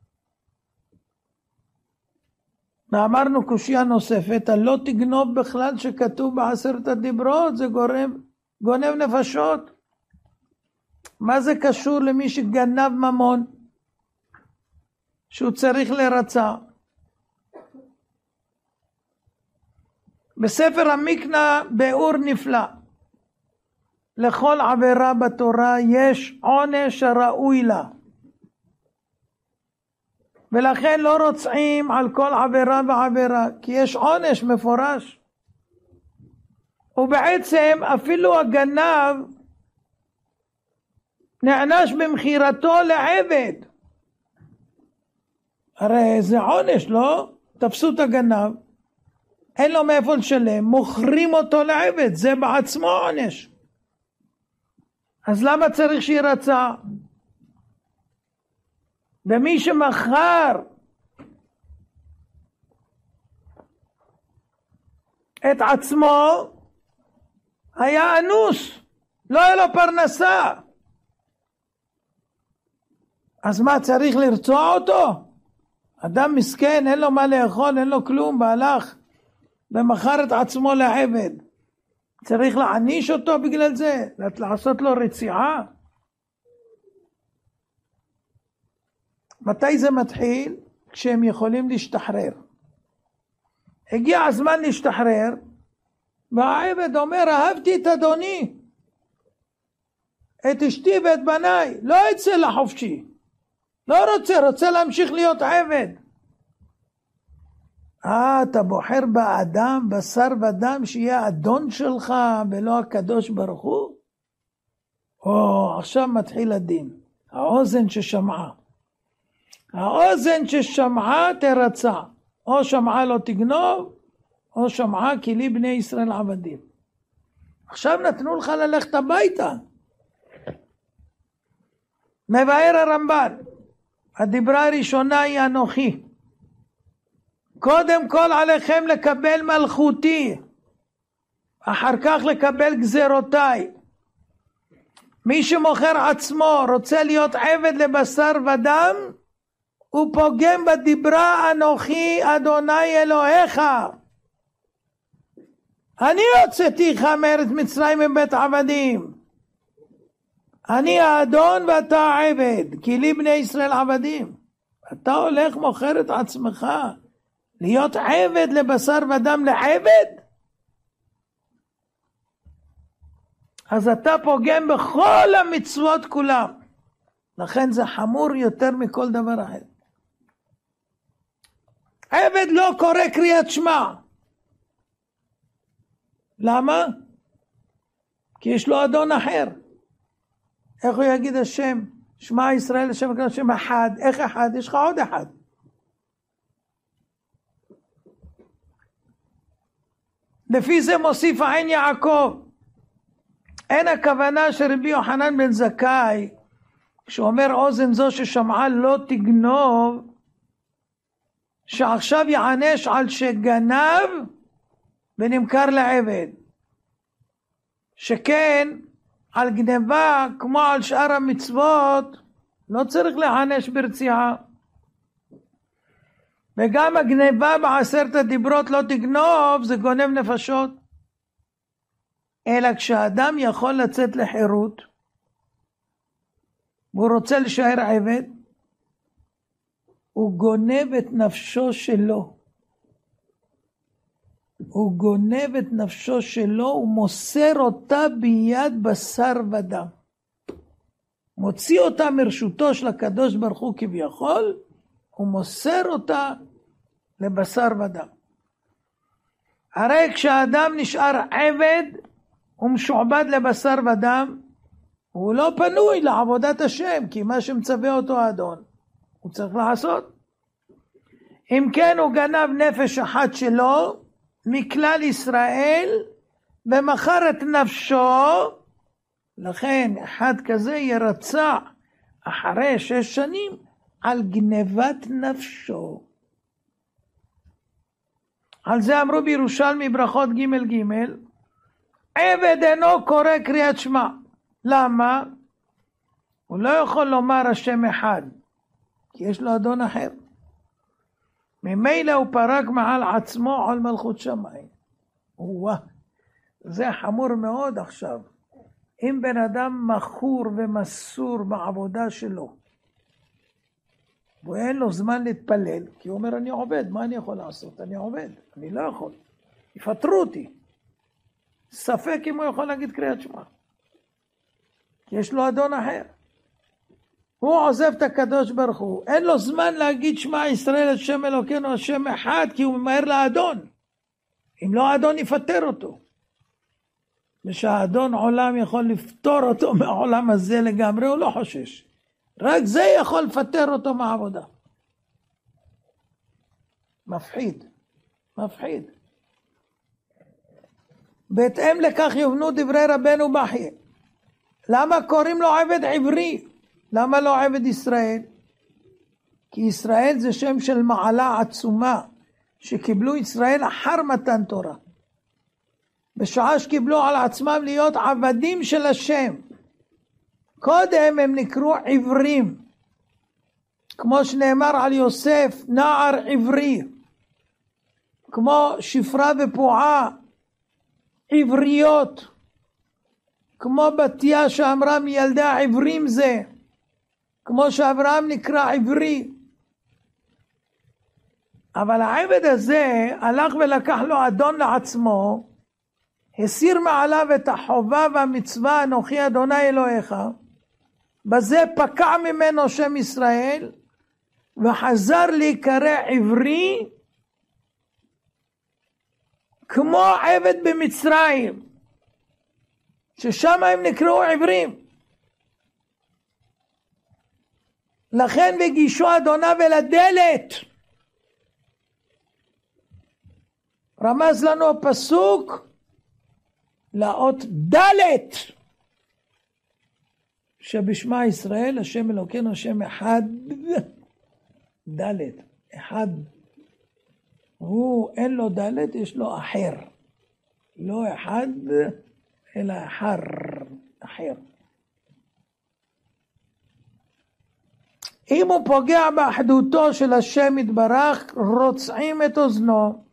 ואמרנו קושיה נוספת, לא תגנוב בכלל שכתוב בעשרת הדיברות, זה גורם, גונב נפשות. מה זה קשור למי שגנב ממון? שהוא צריך לרצח. בספר המקנה באור נפלא, לכל עבירה בתורה יש עונש הראוי לה. ולכן לא רוצחים על כל עבירה ועבירה, כי יש עונש מפורש. ובעצם אפילו הגנב נענש במחירתו לעבד. הרי זה עונש, לא? תפסו את הגנב, אין לו מאיפה לשלם, מוכרים אותו לעבד, זה בעצמו עונש. אז למה צריך שירצע? ומי שמכר את עצמו היה אנוס, לא היה לו פרנסה. אז מה, צריך לרצוע אותו? אדם מסכן, אין לו מה לאכול, אין לו כלום, והלך ומכר את עצמו לעבד. צריך להעניש אותו בגלל זה? לעשות לו רציעה? מתי זה מתחיל? כשהם יכולים להשתחרר. הגיע הזמן להשתחרר, והעבד אומר, אהבתי את אדוני, את אשתי ואת בניי, לא אצא לחופשי. לא רוצה, רוצה להמשיך להיות עבד. אה, אתה בוחר באדם, בשר ודם, שיהיה אדון שלך ולא הקדוש ברוך הוא? או, עכשיו מתחיל הדין. האוזן ששמעה. האוזן ששמעה תרצה. או שמעה לא תגנוב, או שמעה כי לי בני ישראל עבדים. עכשיו נתנו לך ללכת הביתה. מבאר הרמב"ן, הדיברה הראשונה היא אנוכי. קודם כל עליכם לקבל מלכותי, אחר כך לקבל גזרותיי. מי שמוכר עצמו רוצה להיות עבד לבשר ודם, הוא פוגם בדיברה אנוכי אדוני אלוהיך. אני הוצאתיך מארץ מצרים מבית עבדים. אני האדון ואתה העבד, כי לי בני ישראל עבדים. אתה הולך מוכר את עצמך להיות עבד לבשר ודם לעבד? אז אתה פוגם בכל המצוות כולם. לכן זה חמור יותר מכל דבר אחר. עבד לא קורא קריאת שמע. למה? כי יש לו אדון אחר. איך הוא יגיד השם? שמע ישראל השם הקדוש, השם אחד. איך אחד? יש לך עוד אחד. לפי זה מוסיף העין יעקב. אין הכוונה שרבי יוחנן בן זכאי, כשאומר אוזן זו ששמעה לא תגנוב, שעכשיו יענש על שגנב ונמכר לעבד. שכן על גנבה כמו על שאר המצוות לא צריך להענש ברציעה. וגם הגנבה בעשרת הדיברות לא תגנוב זה גונב נפשות. אלא כשאדם יכול לצאת לחירות והוא רוצה להישאר עבד, הוא גונב את נפשו שלו. הוא גונב את נפשו שלו, הוא מוסר אותה ביד בשר ודם. מוציא אותה מרשותו של הקדוש ברוך הוא כביכול, הוא מוסר אותה לבשר ודם. הרי כשהאדם נשאר עבד, הוא משועבד לבשר ודם, הוא לא פנוי לעבודת השם, כי מה שמצווה אותו האדון, הוא צריך לעשות. אם כן הוא גנב נפש אחת שלו, מכלל ישראל, ומכר את נפשו, לכן אחד כזה ירצע אחרי שש שנים על גנבת נפשו. על זה אמרו בירושלמי ברכות ג' ג', עבד אינו קורא קריאת שמע. למה? הוא לא יכול לומר השם אחד, כי יש לו אדון אחר. ממילא הוא פרק מעל עצמו על מלכות שמיים. וואה, זה חמור מאוד עכשיו. אם בן אדם מכור ומסור בעבודה שלו, ואין לו זמן להתפלל, כי הוא אומר אני עובד, מה אני יכול לעשות? אני עובד, אני לא יכול. יפטרו אותי. ספק אם הוא יכול להגיד קריאת שמע. כי יש לו אדון אחר. הוא עוזב את הקדוש ברוך הוא, אין לו זמן להגיד שמע ישראל השם אלוקינו השם אחד, כי הוא ממהר לאדון. אם לא האדון יפטר אותו. ושהאדון עולם יכול לפתור אותו מהעולם הזה לגמרי, הוא לא חושש. רק זה יכול לפטר אותו מהעבודה. מפחיד, מפחיד. בהתאם לכך יובנו דברי רבנו בחייה. למה קוראים לו עבד עברי? למה לא עבד ישראל? כי ישראל זה שם של מעלה עצומה, שקיבלו ישראל אחר מתן תורה. בשעה שקיבלו על עצמם להיות עבדים של השם. קודם הם נקראו עברים. כמו שנאמר על יוסף, נער עברי. כמו שפרה ופועה, עבריות. כמו בתיה שאמרה מילדה עברים זה. כמו שאברהם נקרא עברי. אבל העבד הזה הלך ולקח לו אדון לעצמו, הסיר מעליו את החובה והמצווה אנוכי אדוני אלוהיך, בזה פקע ממנו שם ישראל, וחזר להיקרא עברי, כמו עבד במצרים, ששם הם נקראו עברים. לכן וגישו אדוניו אל הדלת. רמז לנו הפסוק לאות דלת, שבשמה ישראל השם אלוקינו השם אחד, דלת, אחד. הוא אין לו דלת, יש לו אחר. לא אחד, אלא אחר, אחר. אם הוא פוגע באחדותו של השם יתברך, רוצעים את אוזנו.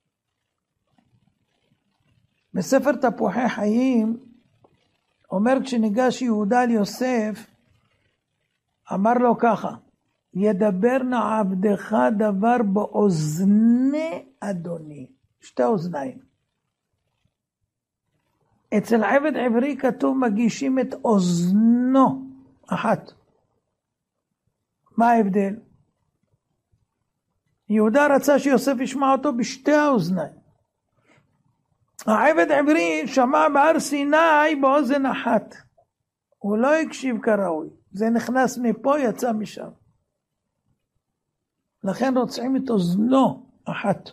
בספר תפוחי חיים, אומר כשניגש יהודה על יוסף, אמר לו ככה, ידבר נא עבדך דבר באוזני אדוני. שתי אוזניים. אצל עבד עברי כתוב מגישים את אוזנו, אחת. מה ההבדל? יהודה רצה שיוסף ישמע אותו בשתי האוזניים. העבד עברי שמע בהר סיני באוזן אחת. הוא לא הקשיב כראוי. זה נכנס מפה, יצא משם. לכן רוצים את אוזנו אחת.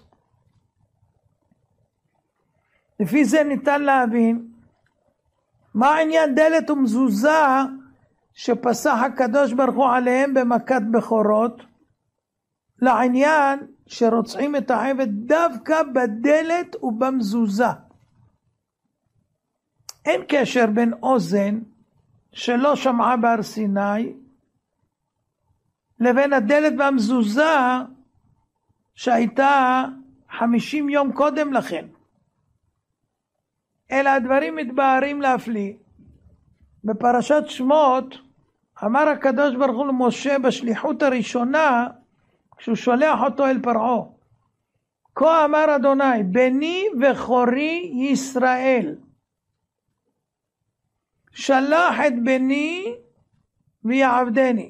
לפי זה ניתן להבין מה העניין דלת ומזוזה שפסח הקדוש ברוך הוא עליהם במכת בכורות, לעניין שרוצעים את העבד דווקא בדלת ובמזוזה. אין קשר בין אוזן שלא שמעה בהר סיני לבין הדלת והמזוזה שהייתה חמישים יום קודם לכן. אלא הדברים מתבהרים להפליא. בפרשת שמות אמר הקדוש ברוך הוא למשה בשליחות הראשונה, כשהוא שולח אותו אל פרעה, כה אמר אדוני, בני וחורי ישראל, שלח את בני ויעבדני.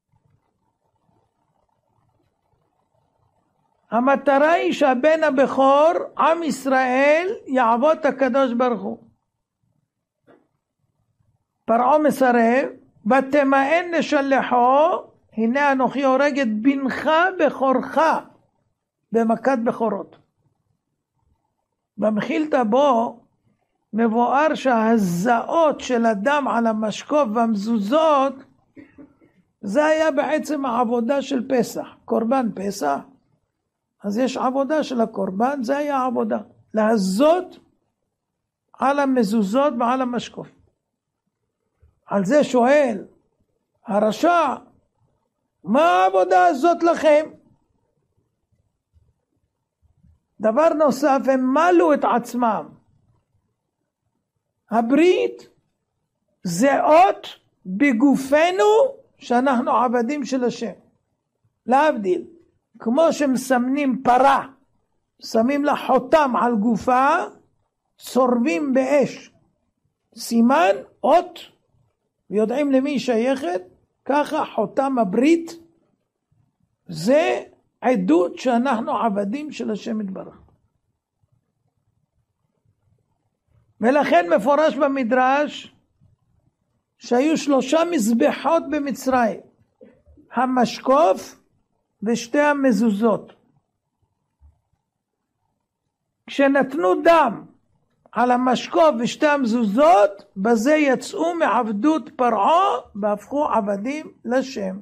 המטרה היא שהבן הבכור, עם ישראל, יעבוד את הקדוש ברוך הוא. פרעה מסרב, ותמאן לשלחו, הנה אנוכי הורג את בנך בכורך, במכת בכורות. במחילתא בו מבואר שההזעות של הדם על המשקוף והמזוזות, זה היה בעצם העבודה של פסח, קורבן פסח. אז יש עבודה של הקורבן, זה היה העבודה, להזות על המזוזות ועל המשקוף. על זה שואל הרשע, מה העבודה הזאת לכם? דבר נוסף, הם מלו את עצמם. הברית זה אות בגופנו שאנחנו עבדים של השם. להבדיל, כמו שמסמנים פרה, שמים לה חותם על גופה, צורבים באש. סימן, אות, ויודעים למי היא שייכת, ככה חותם הברית, זה עדות שאנחנו עבדים של השם יתברך. ולכן מפורש במדרש שהיו שלושה מזבחות במצרים, המשקוף ושתי המזוזות. כשנתנו דם על המשקוף ושתי המזוזות, בזה יצאו מעבדות פרעה והפכו עבדים לשם.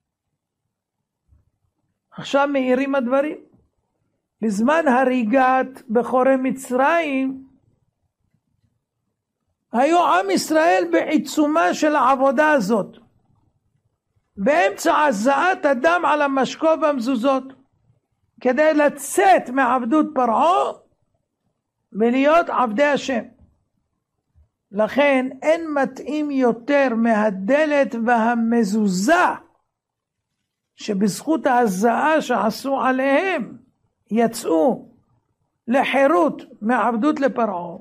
עכשיו מאירים הדברים. בזמן הריגת בכורי מצרים, היו עם ישראל בעיצומה של העבודה הזאת. באמצע הזעת הדם על המשקוף והמזוזות. כדי לצאת מעבדות פרעה ולהיות עבדי השם. לכן אין מתאים יותר מהדלת והמזוזה שבזכות ההזעה שעשו עליהם יצאו לחירות מעבדות לפרעה.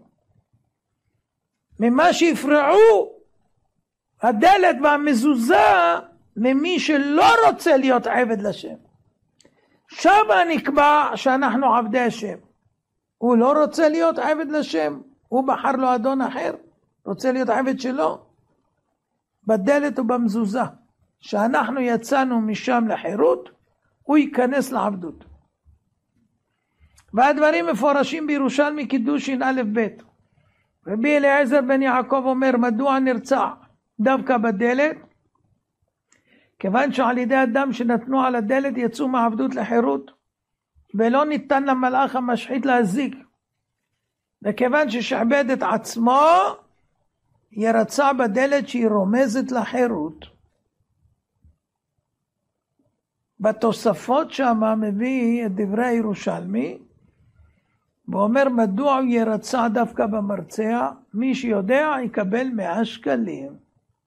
ממה שיפרעו הדלת והמזוזה ממי שלא רוצה להיות עבד לשם. שם נקבע שאנחנו עבדי השם. הוא לא רוצה להיות עבד לשם, הוא בחר לו אדון אחר, רוצה להיות עבד שלו. בדלת ובמזוזה, שאנחנו יצאנו משם לחירות, הוא ייכנס לעבדות. והדברים מפורשים בירושלמי קידושין א' ב'. רבי אליעזר בן יעקב אומר, מדוע נרצע דווקא בדלת? כיוון שעל ידי הדם שנתנו על הדלת יצאו מעבדות לחירות, ולא ניתן למלאך המשחית להזיק. וכיוון ששעבד את עצמו, ירצע בדלת שהיא רומזת לחירות. בתוספות שמה מביא את דברי הירושלמי, ואומר מדוע הוא ירצע דווקא במרצע, מי שיודע יקבל מאה שקלים.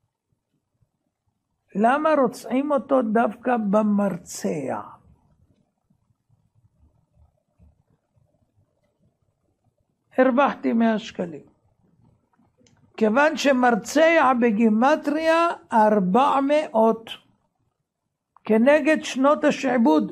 למה רוצעים אותו דווקא במרצע? הרווחתי מאה שקלים. כיוון שמרצע בגימטריה ארבע מאות, כנגד שנות השעבוד.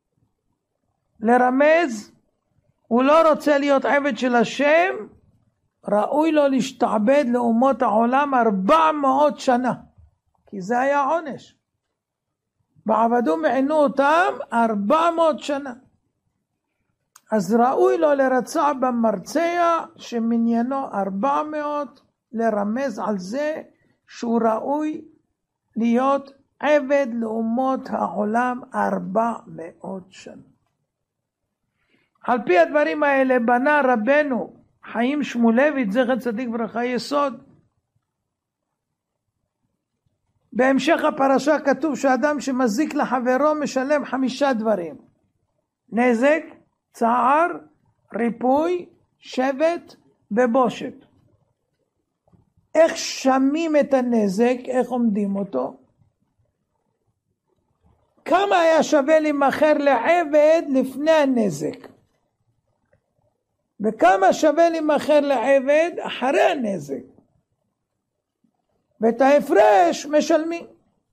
לרמז, הוא לא רוצה להיות עבד של השם, ראוי לו להשתעבד לאומות העולם ארבע מאות שנה. כי זה היה עונש. בעבדו מענו אותם ארבע מאות שנה. אז ראוי לו לרצע במרצע שמניינו ארבע מאות, לרמז על זה שהוא ראוי להיות עבד לאומות העולם ארבע מאות שנה. על פי הדברים האלה בנה רבנו חיים שמואלביץ זכר צדיק ברכה יסוד. בהמשך הפרשה כתוב שאדם שמזיק לחברו משלם חמישה דברים: נזק, צער, ריפוי, שבט ובושת. איך שמים את הנזק, איך עומדים אותו? כמה היה שווה להימכר לעבד לפני הנזק? וכמה שווה להימכר לעבד אחרי הנזק, ואת ההפרש משלמים.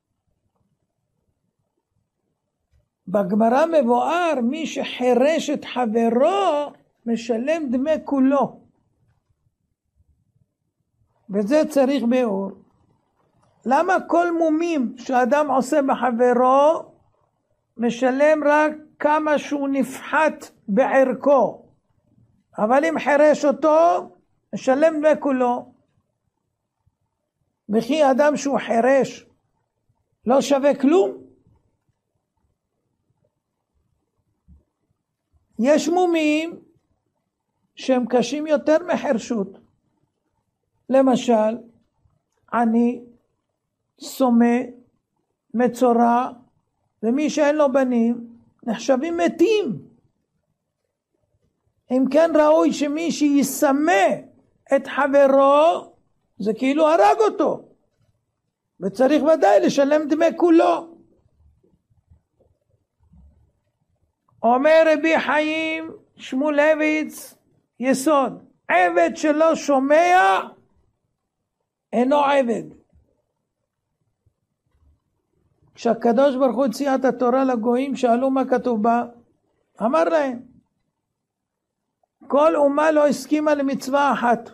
בגמרא מבואר מי שחירש את חברו משלם דמי כולו, וזה צריך ביאור. למה כל מומים שאדם עושה בחברו משלם רק כמה שהוא נפחת בערכו, אבל אם חירש אותו משלם דמי כולו? וכי אדם שהוא חירש לא שווה כלום? יש מומים שהם קשים יותר מחרשות, למשל עני, סומה, מצורע, ומי שאין לו בנים נחשבים מתים. אם כן ראוי שמי שיסמה את חברו זה כאילו הרג אותו, וצריך ודאי לשלם דמי כולו. אומר רבי חיים שמואלביץ יסוד, עבד שלא שומע אינו עבד. כשהקדוש ברוך הוא הציע את התורה לגויים, שאלו מה כתוב בה, אמר להם כל אומה לא הסכימה למצווה אחת,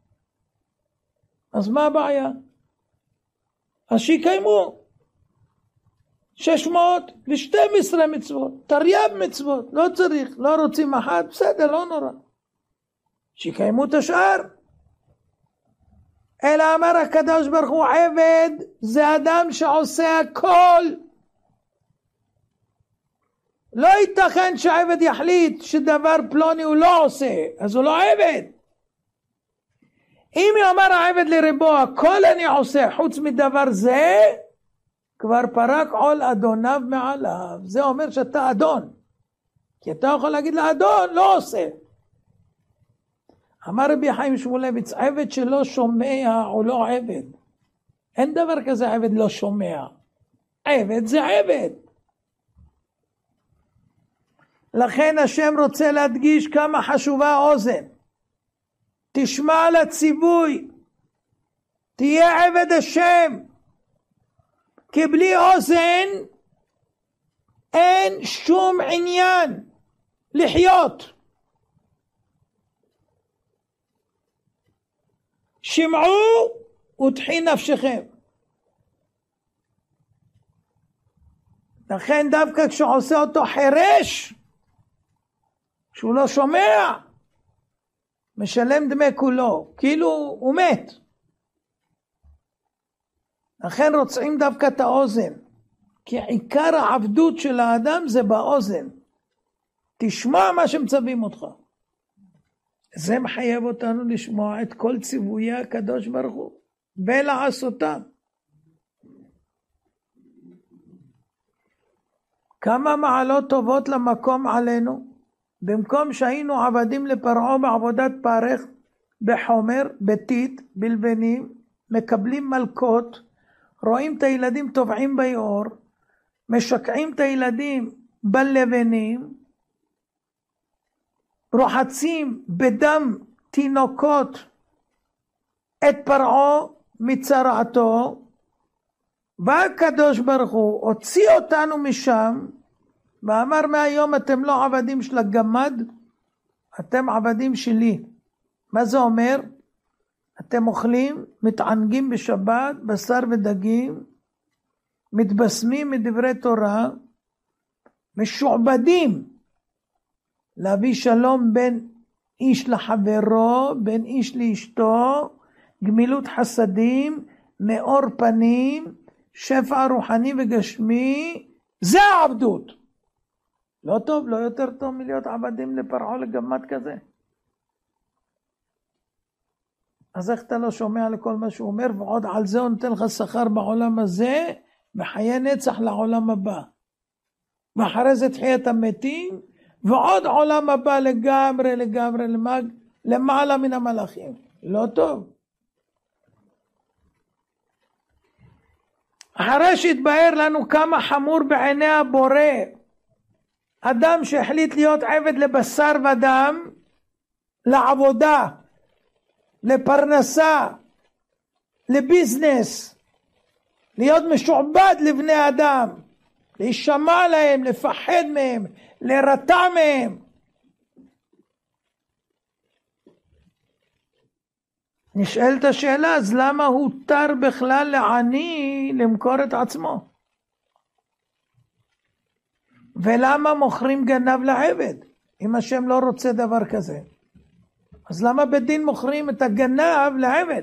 אז מה הבעיה? אז שיקיימו שש מאות ושתים עשרה מצוות, תרי"ג מצוות, לא צריך, לא רוצים אחת, בסדר, לא נורא, שיקיימו את השאר. אלא אמר הקדוש ברוך הוא, עבד זה אדם שעושה הכל. לא ייתכן שעבד יחליט שדבר פלוני הוא לא עושה, אז הוא לא עבד. אם יאמר העבד לריבו, הכל אני עושה חוץ מדבר זה, כבר פרק עול אדוניו מעליו. זה אומר שאתה אדון, כי אתה יכול להגיד לאדון לא עושה. אמר רבי חיים שמואלביץ, עבד שלא שומע הוא לא עבד. אין דבר כזה עבד לא שומע, עבד זה עבד. לכן השם רוצה להדגיש כמה חשובה האוזן. תשמע לציווי, תהיה עבד השם, כי בלי אוזן אין שום עניין לחיות. שמעו ותחי נפשכם. לכן דווקא כשעושה אותו חירש, שהוא לא שומע, משלם דמי כולו, כאילו הוא מת. לכן רוצים דווקא את האוזן, כי עיקר העבדות של האדם זה באוזן. תשמע מה שמצווים אותך. זה מחייב אותנו לשמוע את כל ציוויי הקדוש ברוך הוא ולעשותם. כמה מעלות טובות למקום עלינו. במקום שהיינו עבדים לפרעה בעבודת פרך, בחומר, בטיט, בלבנים, מקבלים מלכות, רואים את הילדים טובעים ביאור, משקעים את הילדים בלבנים, רוחצים בדם תינוקות את פרעה מצרעתו, והקדוש ברוך הוא הוציא אותנו משם, ואמר מהיום אתם לא עבדים של הגמד, אתם עבדים שלי. מה זה אומר? אתם אוכלים, מתענגים בשבת, בשר ודגים, מתבשמים מדברי תורה, משועבדים להביא שלום בין איש לחברו, בין איש לאשתו, גמילות חסדים, מאור פנים, שפע רוחני וגשמי. זה העבדות. לא טוב, לא יותר טוב מלהיות עבדים לפרעה לגמד כזה. אז איך אתה לא שומע לכל מה שהוא אומר, ועוד על זה הוא נותן לך שכר בעולם הזה, וחיי נצח לעולם הבא. ואחרי זה תחיית המתים, ועוד עולם הבא לגמרי, לגמרי, למג, למעלה מן המלאכים. לא טוב. אחרי שהתבהר לנו כמה חמור בעיני הבורא, אדם שהחליט להיות עבד לבשר ודם, לעבודה, לפרנסה, לביזנס, להיות משועבד לבני אדם, להישמע להם, לפחד מהם, לרתע מהם. נשאלת השאלה, אז למה הותר בכלל לעני למכור את עצמו? ולמה מוכרים גנב לעבד? אם השם לא רוצה דבר כזה. אז למה בדין מוכרים את הגנב לעבד?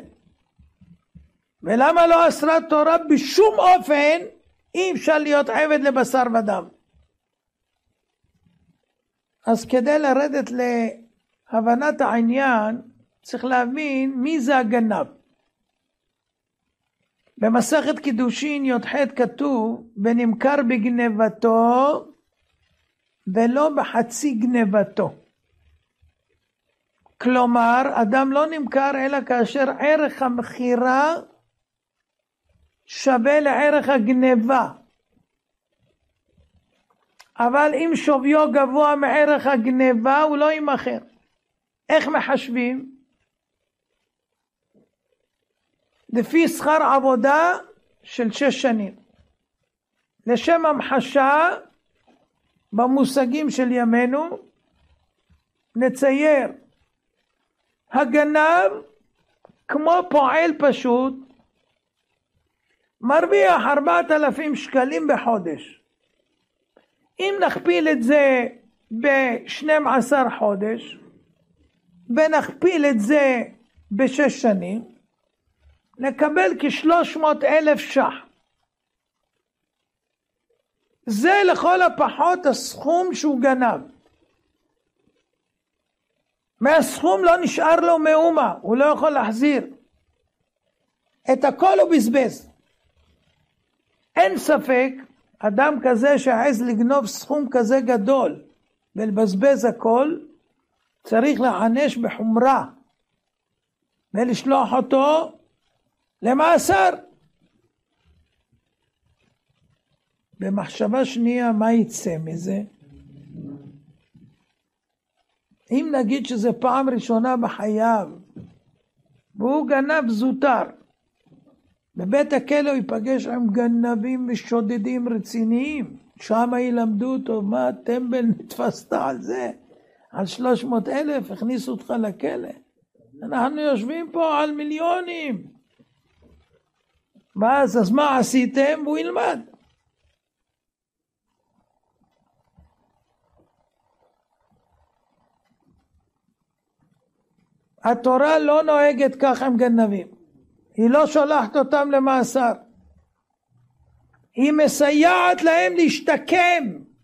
ולמה לא אסרה תורה בשום אופן, אי אפשר להיות עבד לבשר ודם? אז כדי לרדת להבנת העניין, צריך להבין מי זה הגנב. במסכת קידושין י"ח כתוב, ונמכר בגנבתו ולא בחצי גנבתו. כלומר, אדם לא נמכר אלא כאשר ערך המחירה שווה לערך הגנבה. אבל אם שוויו גבוה מערך הגנבה, הוא לא ימכר. איך מחשבים? לפי שכר עבודה של שש שנים. לשם המחשה, במושגים של ימינו, נצייר הגנב כמו פועל פשוט, מרוויח ארבעת אלפים שקלים בחודש. אם נכפיל את זה ב-שנים עשר חודש, ונכפיל את זה בשש שנים, נקבל כ-שלוש מאות אלף ש"ח. זה לכל הפחות הסכום שהוא גנב. מהסכום לא נשאר לו מאומה, הוא לא יכול להחזיר. את הכל הוא בזבז. אין ספק, אדם כזה שעז לגנוב סכום כזה גדול ולבזבז הכל, צריך לענש בחומרה ולשלוח אותו למאסר. במחשבה שנייה, מה יצא מזה? אם נגיד שזה פעם ראשונה בחייו, והוא גנב זוטר, בבית הכלא הוא ייפגש עם גנבים ושודדים רציניים, שם ילמדו אותו, מה טמבל נתפסת על זה? על שלוש מאות אלף הכניסו אותך לכלא. אנחנו יושבים פה על מיליונים. ואז, אז מה עשיתם? והוא ילמד. התורה לא נוהגת כך עם גנבים. היא לא שולחת אותם למאסר. היא מסייעת להם להשתקם.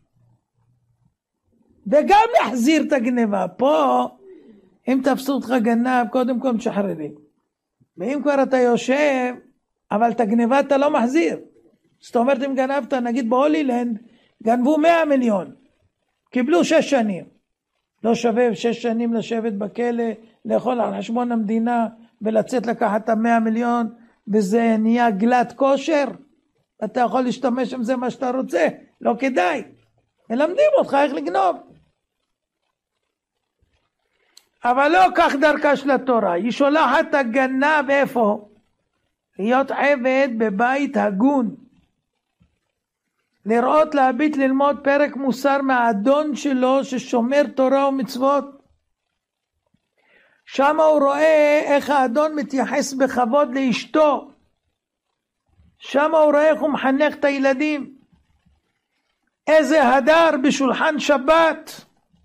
וגם להחזיר את הגניבה. פה, אם תפסו אותך גנב, קודם כל משחררים. ואם כבר אתה יושב, אבל את הגניבה אתה לא מחזיר. זאת אומרת, אם גנבת, נגיד בהולילנד, גנבו מאה מיליון. קיבלו שש שנים. לא שווה שש שנים לשבת בכלא, לאכול על חשבון המדינה, ולצאת לקחת את המאה מיליון, וזה נהיה גלת כושר. אתה יכול להשתמש עם זה מה שאתה רוצה. לא כדאי. מלמדים אותך איך לגנוב. אבל לא כך דרכה של התורה. היא שולחת הגנב איפה? להיות עבד בבית הגון. לראות, להביט, ללמוד פרק מוסר מהאדון שלו ששומר תורה ומצוות. שם הוא רואה איך האדון מתייחס בכבוד לאשתו. שם הוא רואה איך הוא מחנך את הילדים. איזה הדר בשולחן שבת.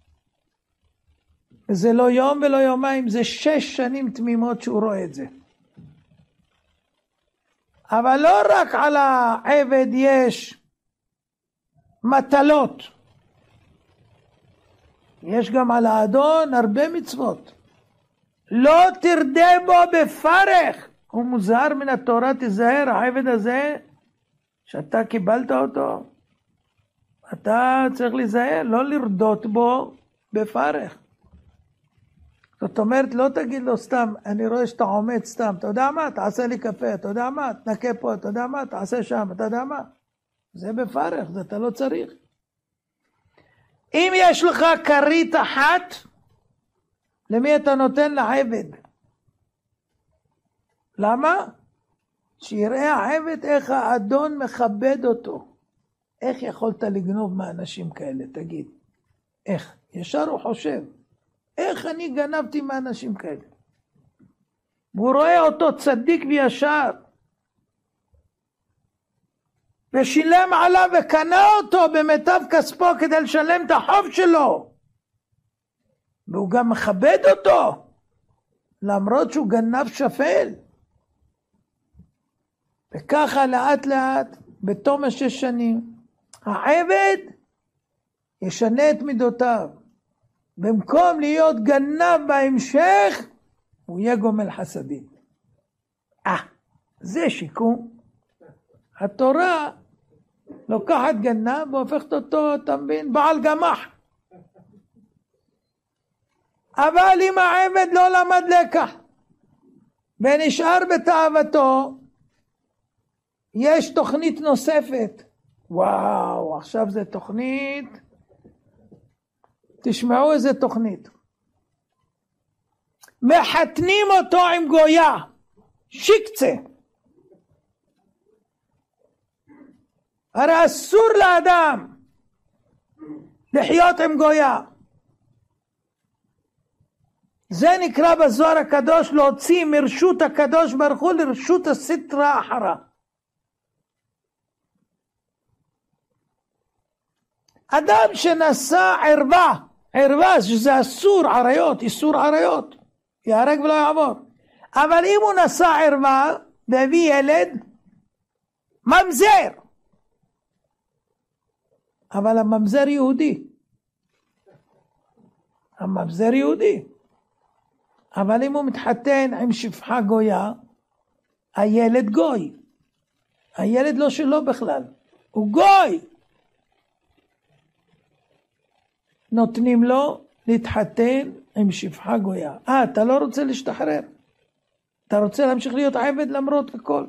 זה לא יום ולא יומיים, זה שש שנים תמימות שהוא רואה את זה. אבל לא רק על העבד יש מטלות. יש גם על האדון הרבה מצוות. לא תרדה בו בפרך. הוא מוזהר מן התורה, תזהר, העבד הזה, שאתה קיבלת אותו, אתה צריך להיזהר, לא לרדות בו בפרך. זאת אומרת, לא תגיד לו סתם, אני רואה שאתה עומד סתם, אתה יודע מה, תעשה לי קפה, אתה יודע מה, תנקה פה, אתה יודע מה, תעשה שם, אתה יודע מה. זה בפרך, זה אתה לא צריך. אם יש לך כרית אחת, למי אתה נותן? לעבד. למה? שיראה העבד איך האדון מכבד אותו. איך יכולת לגנוב מאנשים כאלה, תגיד? איך? ישר הוא חושב. איך אני גנבתי מאנשים כאלה? והוא רואה אותו צדיק וישר. ושילם עליו וקנה אותו במיטב כספו כדי לשלם את החוב שלו. והוא גם מכבד אותו. למרות שהוא גנב שפל. וככה לאט לאט, בתום השש שנים, העבד ישנה את מידותיו. במקום להיות גנב בהמשך, הוא יהיה גומל חסדים. אה, זה שיקום. התורה לוקחת גנב והופכת אותו, אתה מבין, בעל גמח. אבל אם העבד לא למד לקח, ונשאר בתאוותו, יש תוכנית נוספת. וואו, עכשיו זה תוכנית. תשמעו איזה תוכנית. מחתנים אותו עם גויה. שיקצה. הרי אסור לאדם לחיות עם גויה. זה נקרא בזוהר הקדוש להוציא מרשות הקדוש ברוך הוא לרשות הסטרה אחרה. אדם שנשא ערווה, ערווה שזה אסור, עריות, איסור עריות, יהרג ולא יעבור. אבל אם הוא נשא ערווה והביא ילד, ממזר. אבל הממזר יהודי. הממזר יהודי. אבל אם הוא מתחתן עם שפחה גויה, הילד גוי. הילד לא שלו בכלל, הוא גוי. נותנים לו להתחתן עם שפחה גויה. אה, אתה לא רוצה להשתחרר. אתה רוצה להמשיך להיות עבד למרות הכל.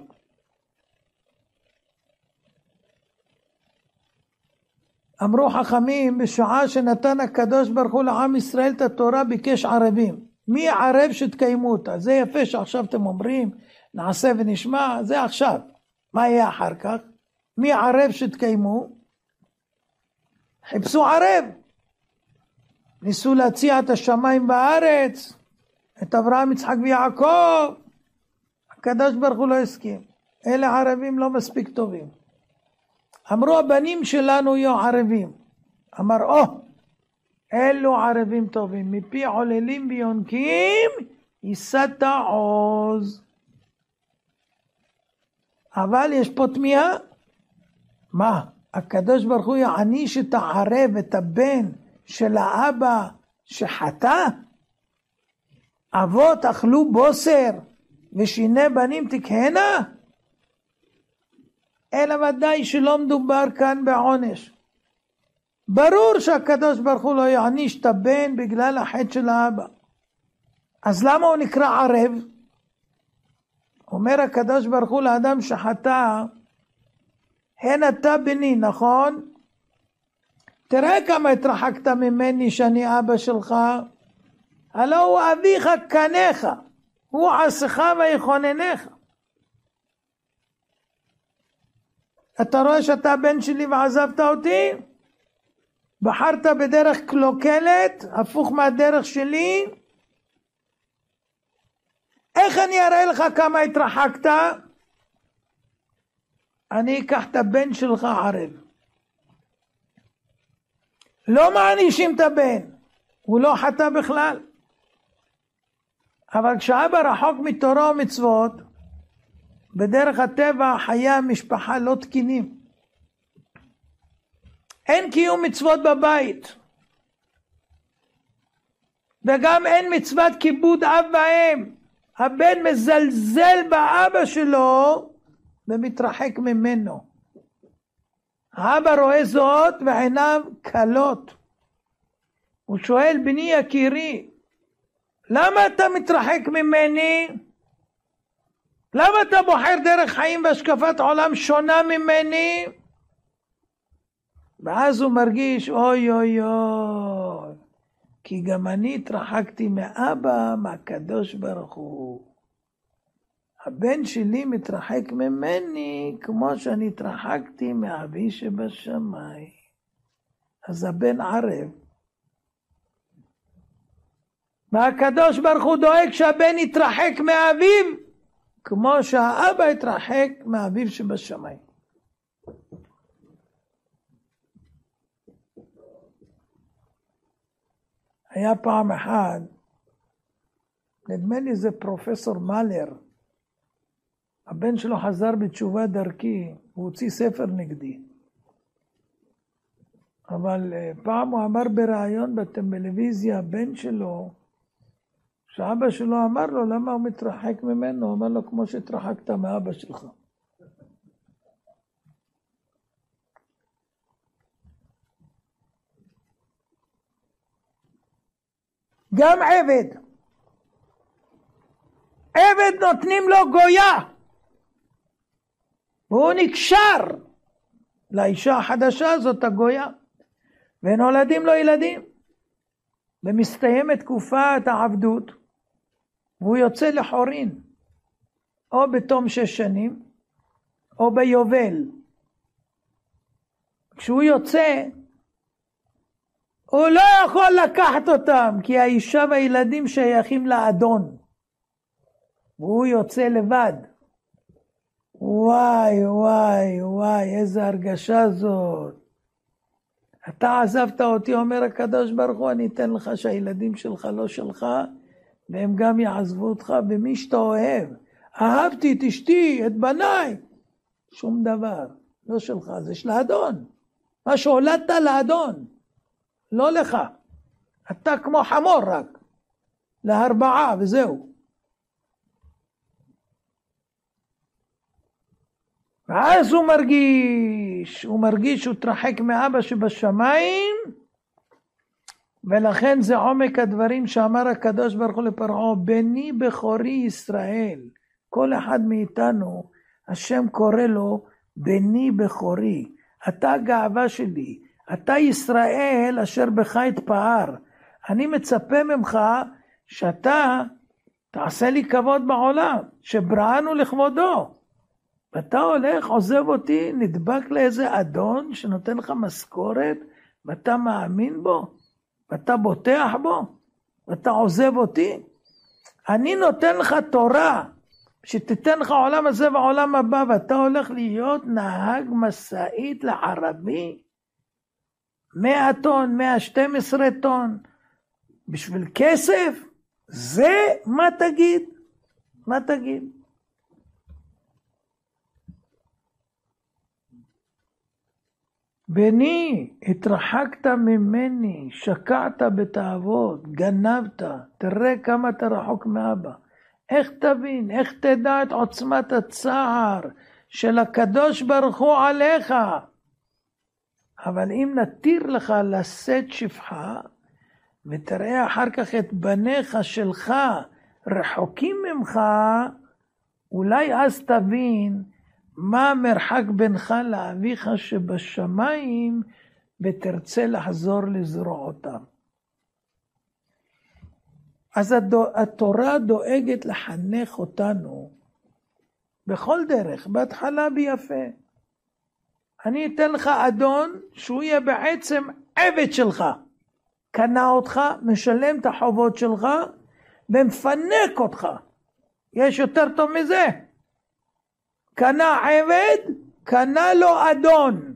אמרו חכמים, בשעה שנתן הקדוש ברוך הוא לעם ישראל את התורה ביקש ערבים. מי ערב שתקיימו אותה? זה יפה שעכשיו אתם אומרים, נעשה ונשמע, זה עכשיו. מה יהיה אחר כך? מי ערב שתקיימו? חיפשו ערב. ניסו להציע את השמיים בארץ, את אברהם, יצחק ויעקב. הקדוש ברוך הוא לא הסכים. אלה ערבים לא מספיק טובים. אמרו הבנים שלנו יהיו ערבים. אמר, או, אלו ערבים טובים. מפי עוללים ויונקים ייסדת עוז. אבל יש פה תמיהה. מה? הקדוש ברוך הוא יעניש את הערב, את הבן של האבא שחטא? אבות אכלו בוסר ושיני בנים תקהנה? אלא ודאי שלא מדובר כאן בעונש. ברור שהקדוש ברוך הוא לא יעניש את הבן בגלל החטא של האבא. אז למה הוא נקרא ערב? אומר הקדוש ברוך הוא לאדם שחטא, הן אתה בני, נכון? תראה כמה התרחקת ממני שאני אבא שלך. הלא הוא אביך קניך, הוא עשך ויכוננך. אתה רואה שאתה בן שלי ועזבת אותי? בחרת בדרך קלוקלת, הפוך מהדרך שלי. איך אני אראה לך כמה התרחקת? אני אקח את הבן שלך ערב. לא מענישים את הבן, הוא לא חטא בכלל. אבל כשאבא רחוק מתורה ומצוות, בדרך הטבע חיי המשפחה לא תקינים. אין קיום מצוות בבית. וגם אין מצוות כיבוד אב ואם. הבן מזלזל באבא שלו ומתרחק ממנו. האבא רואה זאת ועיניו קלות. הוא שואל, בני יקירי, למה אתה מתרחק ממני? למה אתה בוחר דרך חיים והשקפת עולם שונה ממני? ואז הוא מרגיש, אוי אוי אוי, כי גם אני התרחקתי מאבא, מהקדוש ברוך הוא. הבן שלי מתרחק ממני כמו שאני התרחקתי מאבי שבשמיים. אז הבן ערב. והקדוש ברוך הוא דואג שהבן יתרחק מאביו כמו שהאבא יתרחק מאביו שבשמיים. היה פעם אחד, נדמה לי זה פרופסור מלר, הבן שלו חזר בתשובה דרכי, הוא הוציא ספר נגדי. אבל פעם הוא אמר בראיון בטלוויזיה, הבן שלו, שאבא שלו אמר לו, למה הוא מתרחק ממנו? הוא אמר לו, כמו שהתרחקת מאבא שלך. גם עבד. עבד נותנים לו גויה. והוא נקשר לאישה החדשה הזאת, הגויה. ונולדים לו ילדים. ומסתיימת תקופת העבדות. והוא יוצא לחורין. או בתום שש שנים, או ביובל. כשהוא יוצא, הוא לא יכול לקחת אותם, כי האישה והילדים שייכים לאדון. והוא יוצא לבד. וואי, וואי, וואי, איזה הרגשה זאת. אתה עזבת אותי, אומר הקדוש ברוך הוא, אני אתן לך שהילדים שלך לא שלך, והם גם יעזבו אותך במי שאתה אוהב. אהבתי את אשתי, את בניי. שום דבר, לא שלך, זה של האדון. מה שהולדת לאדון. לא לך. אתה כמו חמור רק. להרבעה וזהו. ואז הוא מרגיש, הוא מרגיש שהוא תרחק מאבא שבשמיים, ולכן זה עומק הדברים שאמר הקדוש ברוך הוא לפרעה, בני בכורי ישראל. כל אחד מאיתנו, השם קורא לו בני בכורי. אתה הגאווה שלי. אתה ישראל אשר בך התפאר. אני מצפה ממך שאתה תעשה לי כבוד בעולם, שבראנו לכבודו. ואתה הולך, עוזב אותי, נדבק לאיזה אדון שנותן לך משכורת, ואתה מאמין בו, ואתה בוטח בו, ואתה עוזב אותי. אני נותן לך תורה, שתיתן לך עולם הזה ועולם הבא, ואתה הולך להיות נהג מסעית לערבי, מאה טון, מאה ושתים עשרה טון, בשביל כסף? זה מה תגיד? מה תגיד? בני, התרחקת ממני, שקעת בתאוות, גנבת, תראה כמה אתה רחוק מאבא. איך תבין, איך תדע את עוצמת הצער של הקדוש ברוך הוא עליך? אבל אם נתיר לך לשאת שפחה, ותראה אחר כך את בניך שלך רחוקים ממך, אולי אז תבין מה המרחק בינך לאביך שבשמיים, ותרצה לחזור לזרועותם. אז התורה דואגת לחנך אותנו בכל דרך, בהתחלה ביפה. אני אתן לך אדון שהוא יהיה בעצם עבד שלך. קנה אותך, משלם את החובות שלך, ומפנק אותך. יש יותר טוב מזה. קנה עבד, קנה לו אדון.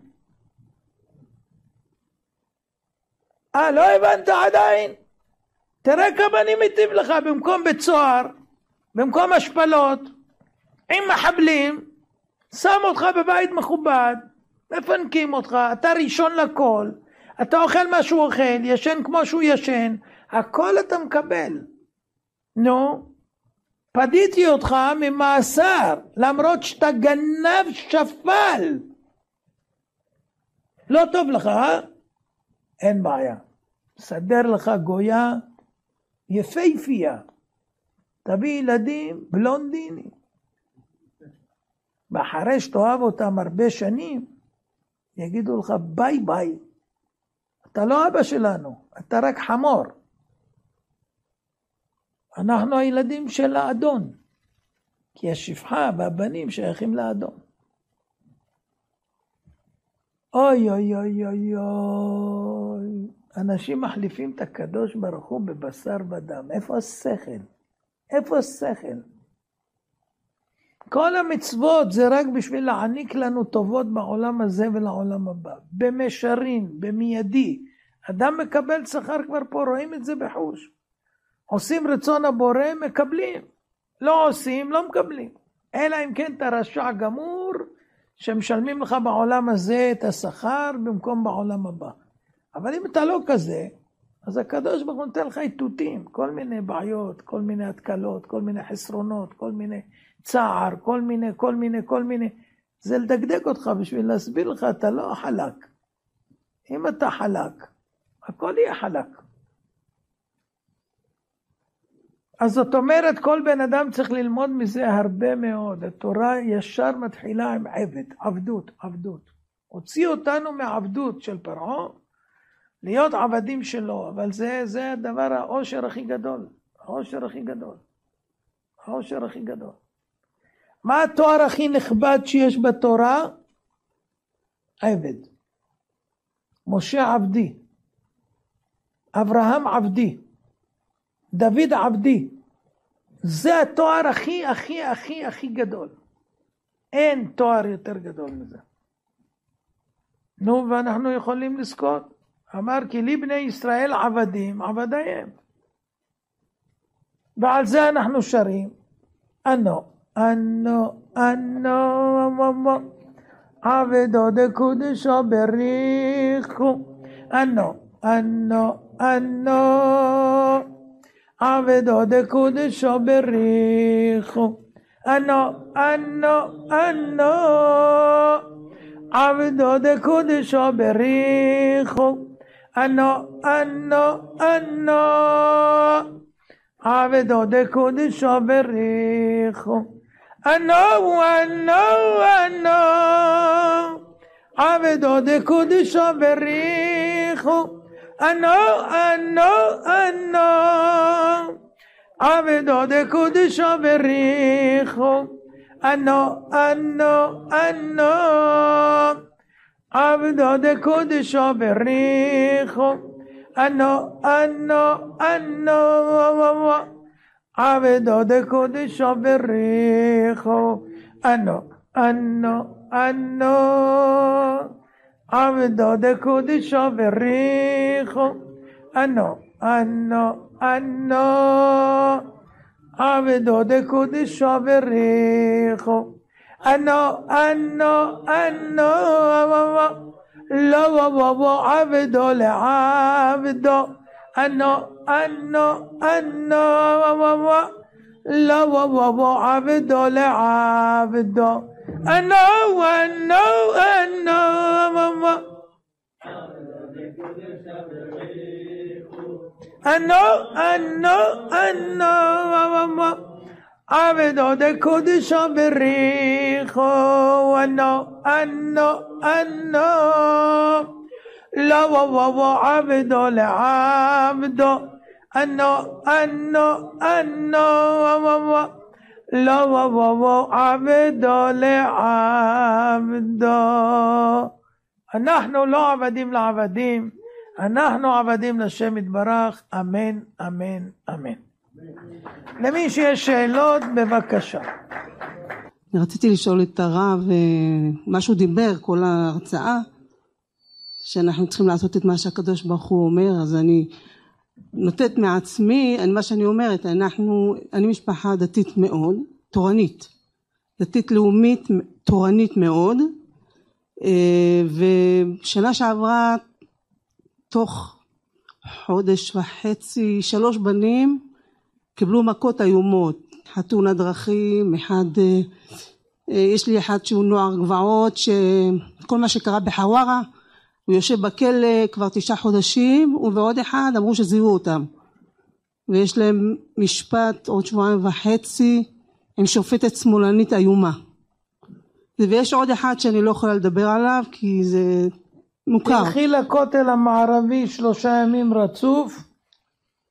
אה, לא הבנת עדיין? תראה כמה אני מטיב לך, במקום בצוהר, במקום השפלות, עם מחבלים, שם אותך בבית מכובד, מפנקים אותך, אתה ראשון לכל, אתה אוכל מה שהוא אוכל, ישן כמו שהוא ישן, הכל אתה מקבל. נו, פדיתי אותך ממאסר, למרות שאתה גנב שפל. לא טוב לך, אה? אין בעיה. סדר לך גויה יפהפייה. תביא ילדים בלונדינים. באחרי שתאהב אותם הרבה שנים, יגידו לך ביי ביי. אתה לא אבא שלנו, אתה רק חמור. אנחנו הילדים של האדון, כי השפחה והבנים שייכים לאדון. אוי אוי אוי אוי אוי, אנשים מחליפים את הקדוש ברוך הוא בבשר ודם. איפה השכל? איפה השכל? כל המצוות זה רק בשביל להעניק לנו טובות בעולם הזה ולעולם הבא. במשרין, במיידי. אדם מקבל שכר כבר פה, רואים את זה בחוש. עושים רצון הבורא, מקבלים. לא עושים, לא מקבלים. אלא אם כן אתה רשע גמור, שמשלמים לך בעולם הזה את השכר במקום בעולם הבא. אבל אם אתה לא כזה, אז הקדוש ברוך הוא נותן לך איתותים, כל מיני בעיות, כל מיני התקלות, כל מיני חסרונות, כל מיני צער, כל מיני, כל מיני, כל מיני. זה לדקדק אותך בשביל להסביר לך, אתה לא חלק. אם אתה חלק, הכל יהיה חלק. אז זאת אומרת, כל בן אדם צריך ללמוד מזה הרבה מאוד. התורה ישר מתחילה עם עבד, עבדות, עבדות. הוציא אותנו מעבדות של פרעה, להיות עבדים שלו, אבל זה, זה הדבר, העושר הכי גדול. העושר הכי גדול. העושר הכי גדול. מה התואר הכי נכבד שיש בתורה? עבד. משה עבדי. אברהם עבדי. דוד עבדי. זה התואר הכי הכי הכי הכי גדול. אין תואר יותר גדול מזה. נו, ואנחנו יכולים לזכות. אמר כי לי בני ישראל עבדים, עבדיהם. ועל זה אנחנו שרים. אנו, אנו, אנו, עבדו דקודשו בריחו. אנו, אנו, אנו, עבדו דקודשו בריחו. אנו, אנו, אנו, עבדו דקודשו בריחו. אנו, אנו, אנו, עבדו דקודשו בריחו. אנו, אנו, אנו, עבדו דקודשו בריחו. אנו, אנו, אנו, עבדו דקודשו בריחו. אנו, אנו, אנו, עבדו דקודשו בריחו. אנו, אנו, אנו, עבדו דקודשו בריחו. אנו, אנו, אנו, עבדו דקודשו בריחו. אנו, אנו, אנו, עבדו דקודשו בריחו. אנו, אנו, אנו, לא ובו עבדו לעבדו. אנו, אנו, אנו, לא ובו עבדו לעבדו. אנו, אנו, אנו, אנו, אנו, אנו, עבדו דקודשו בריחו. אנו, אנו, אנו, לא ובו עבדו לעבדו. אנו, אנו, אנו, לא ובו עבדו לעבדו. אנחנו לא עבדים לעבדים, אנחנו עבדים לשם יתברך. אמן, אמן, אמן. למי שיש שאלות, בבקשה. אני רציתי לשאול את הרב, מה שהוא דיבר כל ההרצאה, שאנחנו צריכים לעשות את מה שהקדוש ברוך הוא אומר. אז אני נותנת מעצמי, מה שאני אומרת, אנחנו, אני משפחה דתית מאוד, תורנית, דתית לאומית, תורנית מאוד, ושנה שעברה, תוך חודש וחצי, שלוש בנים קיבלו מכות איומות, חתונה דרכים, אחד, יש לי אחד שהוא נוער גבעות, שכל מה שקרה בחווארה, הוא יושב בכלא כבר תשעה חודשים, ובעוד אחד אמרו שזיהו אותם. ויש להם משפט עוד שבועיים וחצי, עם שופטת שמאלנית איומה. ויש עוד אחד שאני לא יכולה לדבר עליו, כי זה מוכר. תלכי לכותל המערבי שלושה ימים רצוף,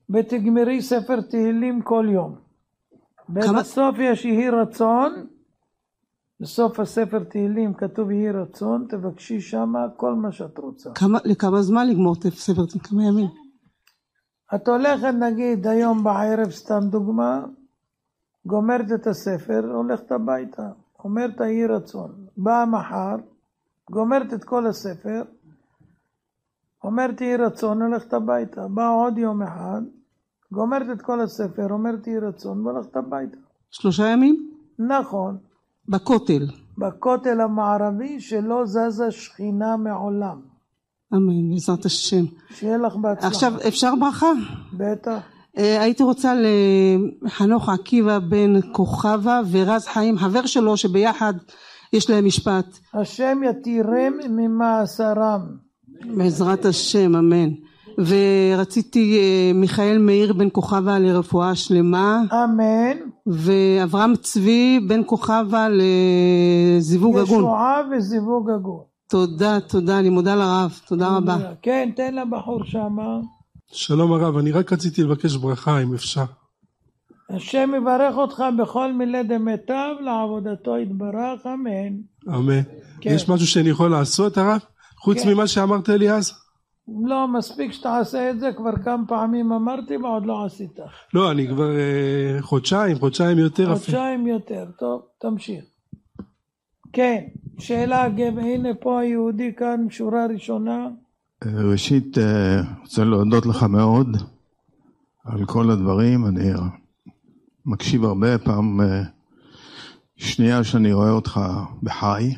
ותגמרי ספר תהילים כל יום. בסוף יש יהי רצון, בסוף הספר תהילים כתוב יהי רצון, תבקשי שמה כל מה שאת רוצה. כמה, לכמה זמן לגמור את ספר תהילים? כמה ימים? את הולכת נגיד היום בערב, סתם דוגמה, גומרת את הספר, הולכת הביתה, אומרת יהי רצון. באה מחר, גומרת את כל הספר, אומרת יהי רצון, הולכת הביתה. באה עוד יום אחד, גומרת את כל הספר, אומרת יהי רצון, והולכת הביתה. שלושה ימים? נכון. בכותל. בכותל המערבי שלא זזה שכינה מעולם. אמן, בעזרת השם. שיהיה לך בהצלחה. עכשיו, אפשר ברכה? בטח. הייתי רוצה לחנוך עקיבא בן כוכבא ורז חיים, חבר שלו שביחד יש להם משפט. השם יתירם ממאסרם. בעזרת השם, אמן. ורציתי מיכאל מאיר בן כוכבא לרפואה שלמה. אמן. ואברהם צבי בן כוכבא לזיווג הגון. ישועה וזיווג הגון. תודה, תודה, אני מודה לרב, תודה רבה. כן, תן לבחור שמה. שלום הרב, אני רק רציתי לבקש ברכה אם אפשר. השם יברך אותך בכל מילה דמיטב, לעבודתו יתברך, אמן. אמן. כן. יש משהו שאני יכול לעשות הרב? חוץ כן. ממה שאמרת לי אז? לא, מספיק שתעשה את זה, כבר כמה פעמים אמרתי ועוד לא עשית. לא, אני כבר אה, חודשיים, חודשיים יותר. חודשיים אפילו. יותר, טוב, תמשיך. כן, שאלה, הנה פה היהודי כאן, שורה ראשונה. ראשית, רוצה להודות לך מאוד על כל הדברים. אני מקשיב הרבה, פעם שנייה שאני רואה אותך בחי,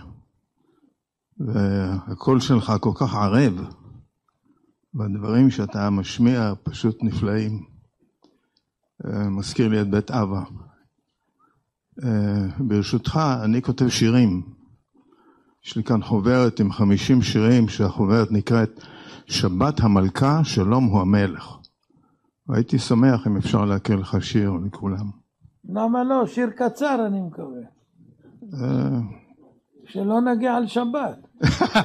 והקול שלך כל כך ערב, והדברים שאתה משמיע פשוט נפלאים. מזכיר לי את בית אבא. ברשותך, אני כותב שירים. יש לי כאן חוברת עם חמישים שירים, שהחוברת נקראת שבת המלכה, שלום הוא המלך. והייתי שמח אם אפשר להקריא לך שיר לכולם. למה לא? שיר קצר אני מקווה. שלא נגיע על שבת.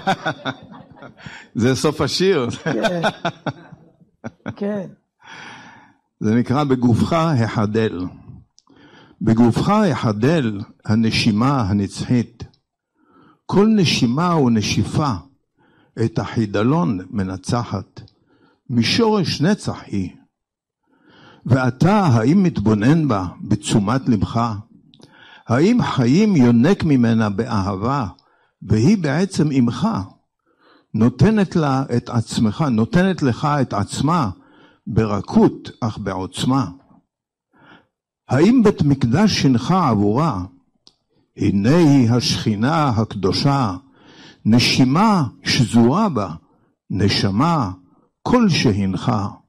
זה סוף השיר. כן. כן. זה נקרא בגופך החדל. בגופך החדל הנשימה הנצחית. כל נשימה ונשיפה את החידלון מנצחת. משורש נצח היא. ואתה האם מתבונן בה בתשומת לבך? האם חיים יונק ממנה באהבה, והיא בעצם עמך? נותנת לה את עצמך, נותנת לך את עצמה ברכות אך בעוצמה. האם בית מקדש שינך עבורה? הנה היא השכינה הקדושה, נשימה שזורה בה, נשמה כל שהנך.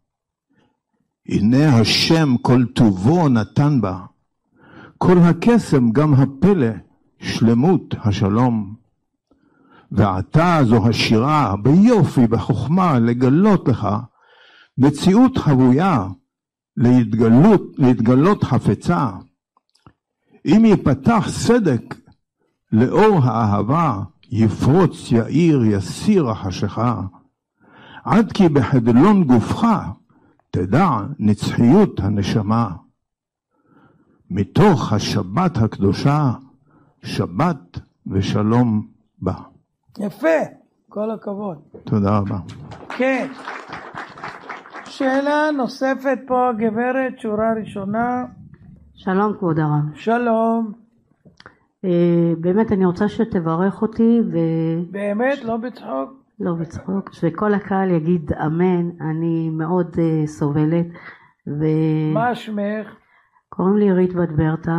הנה השם כל טובו נתן בה, כל הקסם גם הפלא, שלמות השלום. ועתה זו השירה ביופי בחוכמה לגלות לך, מציאות חבויה להתגלות, להתגלות חפצה. אם יפתח סדק לאור האהבה, יפרוץ יאיר יסיר החשכה. עד כי בחדלון גופך תדע נצחיות הנשמה. מתוך השבת הקדושה, שבת ושלום בה. יפה, כל הכבוד. תודה רבה. כן. שאלה נוספת פה, גברת, שורה ראשונה. שלום כבוד הרב. שלום. באמת אני רוצה שתברך אותי ו... באמת? לא בצחוק? לא בצחוק, שכל הקהל יגיד אמן, אני מאוד uh, סובלת. ו... מה שמך? קוראים לי רית בת ברטה,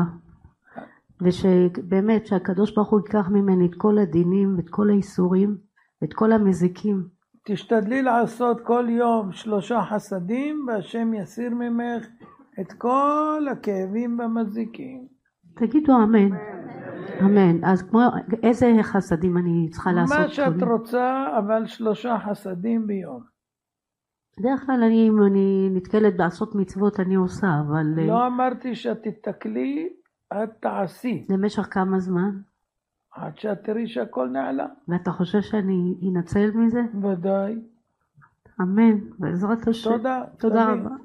ושבאמת שהקדוש ברוך הוא ייקח ממני את כל הדינים ואת כל האיסורים ואת כל המזיקים. תשתדלי לעשות כל יום שלושה חסדים, והשם יסיר ממך את כל הכאבים והמזיקים. תגידו אמן. אמן. אז כמו, איזה חסדים אני צריכה לעשות? מה שאת רוצה, אבל שלושה חסדים ביום. בדרך כלל אני, אם אני נתקלת לעשות מצוות אני עושה, אבל... לא אמרתי שאת תתקלי, את תעשי. למשך כמה זמן? עד שאת תראי שהכל נעלה. ואתה חושב שאני אנצל מזה? ודאי. אמן. בעזרת השם. תודה. תודה רבה.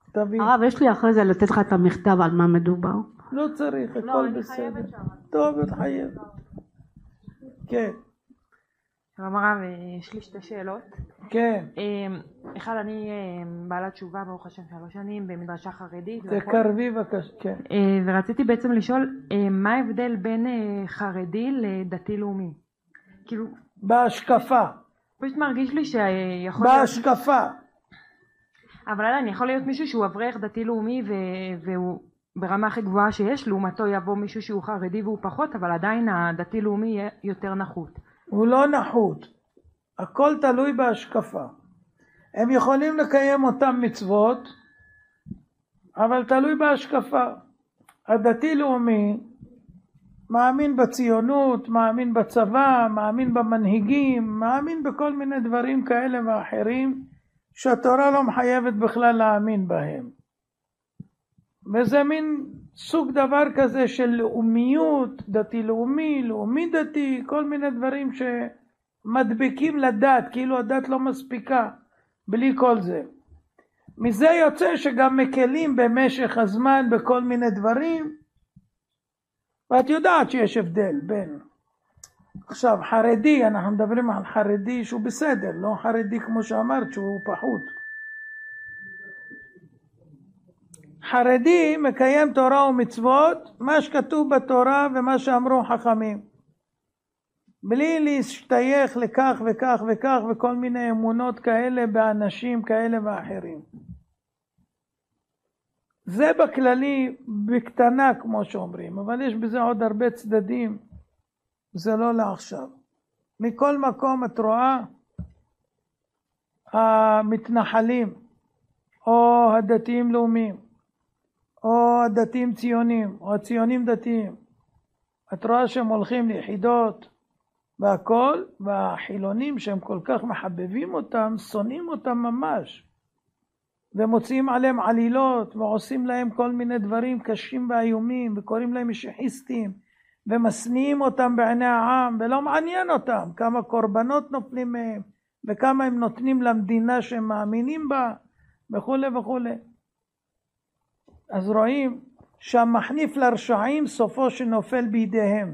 תביא. הרב, יש לי אחרי זה לתת לך את המכתב על מה מדובר. לא צריך, לא, הכל אני בסדר. חייבת שם. טוב, את חייבת. כן. שלום הרב, יש לי שתי שאלות. כן. אחד, אני בעלת תשובה ברוך השם שלוש שנים במדרשה חרדית. תקרבי בבקשה, כן. ורציתי בעצם לשאול מה ההבדל בין חרדי לדתי לאומי? כאילו... בהשקפה. פשוט מרגיש לי שיכול... בהשקפה. אבל אני יכול להיות מישהו שהוא אברך דתי לאומי והוא ברמה הכי גבוהה שיש, לעומתו יבוא מישהו שהוא חרדי והוא פחות, אבל עדיין הדתי לאומי יהיה יותר נחות. הוא לא נחות, הכל תלוי בהשקפה. הם יכולים לקיים אותם מצוות, אבל תלוי בהשקפה. הדתי לאומי מאמין בציונות, מאמין בצבא, מאמין במנהיגים, מאמין בכל מיני דברים כאלה ואחרים שהתורה לא מחייבת בכלל להאמין בהם. וזה מין סוג דבר כזה של לאומיות, דתי לאומי, לאומי דתי, כל מיני דברים שמדביקים לדת, כאילו הדת לא מספיקה בלי כל זה. מזה יוצא שגם מקלים במשך הזמן בכל מיני דברים, ואת יודעת שיש הבדל בין, עכשיו חרדי, אנחנו מדברים על חרדי שהוא בסדר, לא חרדי כמו שאמרת שהוא פחות. חרדי מקיים תורה ומצוות, מה שכתוב בתורה ומה שאמרו חכמים, בלי להשתייך לכך וכך וכך וכל מיני אמונות כאלה באנשים כאלה ואחרים. זה בכללי, בקטנה כמו שאומרים, אבל יש בזה עוד הרבה צדדים, זה לא לעכשיו. מכל מקום את רואה המתנחלים או הדתיים לאומיים או הדתיים ציונים או הציונים דתיים, את רואה שהם הולכים ליחידות והכל, והחילונים שהם כל כך מחבבים אותם שונאים אותם ממש ומוציאים עליהם עלילות ועושים להם כל מיני דברים קשים ואיומים וקוראים להם משיחיסטים ומסניעים אותם בעיני העם ולא מעניין אותם כמה קורבנות נופלים מהם וכמה הם נותנים למדינה שהם מאמינים בה וכו' וכו'. אז רואים שהמחניף לרשעים סופו שנופל בידיהם.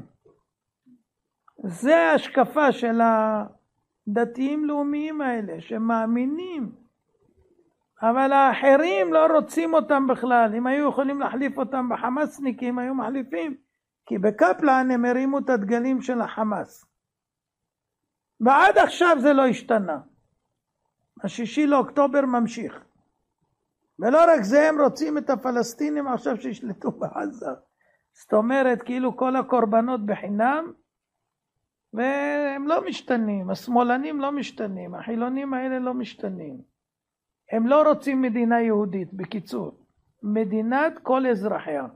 זה השקפה של הדתיים לאומיים האלה שמאמינים, אבל האחרים לא רוצים אותם בכלל. אם היו יכולים להחליף אותם בחמאסניקים היו מחליפים, כי בקפלן הם הרימו את הדגלים של החמאס ועד עכשיו זה לא השתנה. השישי לאוקטובר ממשיך, ולא רק זה, הם רוצים את הפלסטינים עכשיו שישלטו בעזה. זאת אומרת כאילו כל הקורבנות בחינם, והם לא משתנים, השמאלנים לא משתנים, החילונים האלה לא משתנים. הם לא רוצים מדינה יהודית, בקיצור, מדינת כל אזרחיה.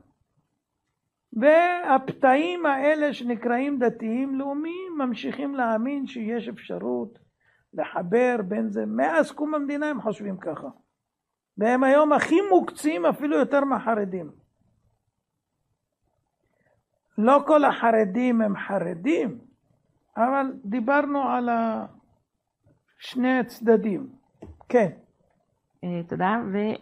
והפתאים האלה שנקראים דתיים לאומיים ממשיכים להאמין שיש אפשרות לחבר בין זה. מאז קום המדינה הם חושבים ככה. והם היום הכי מוקצים אפילו יותר מהחרדים. לא כל החרדים הם חרדים, אבל דיברנו על שני הצדדים. כן. תודה.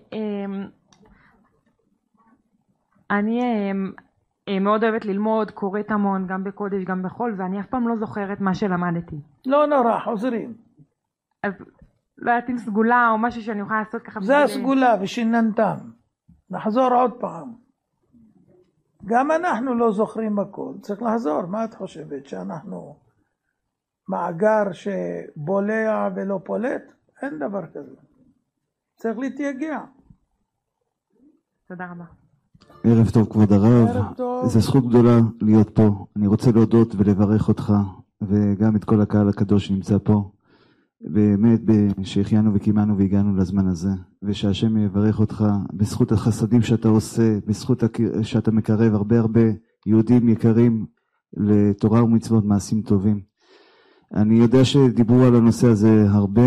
ואני מאוד אוהבת ללמוד, קוראת המון, גם בקודש, גם בחול, ואני אף פעם לא זוכרת מה שלמדתי. לא נורא, חוזרים. אז לא הייתי סגולה או משהו שאני יכולה לעשות ככה. זה הסגולה ושיננתם. נחזור עוד פעם. גם אנחנו לא זוכרים הכל. צריך לחזור. מה את חושבת? שאנחנו מאגר שבולע ולא פולט? אין דבר כזה. צריך להתייגע. תודה רבה. ערב טוב כבוד הרב. זו זכות גדולה להיות פה. אני רוצה להודות ולברך אותך וגם את כל הקהל הקדוש שנמצא פה. באמת שהחיינו וקימנו והגענו לזמן הזה, ושהשם יברך אותך בזכות החסדים שאתה עושה, בזכות שאתה מקרב הרבה הרבה יהודים יקרים לתורה ומצוות, מעשים טובים. אני יודע שדיברו על הנושא הזה הרבה,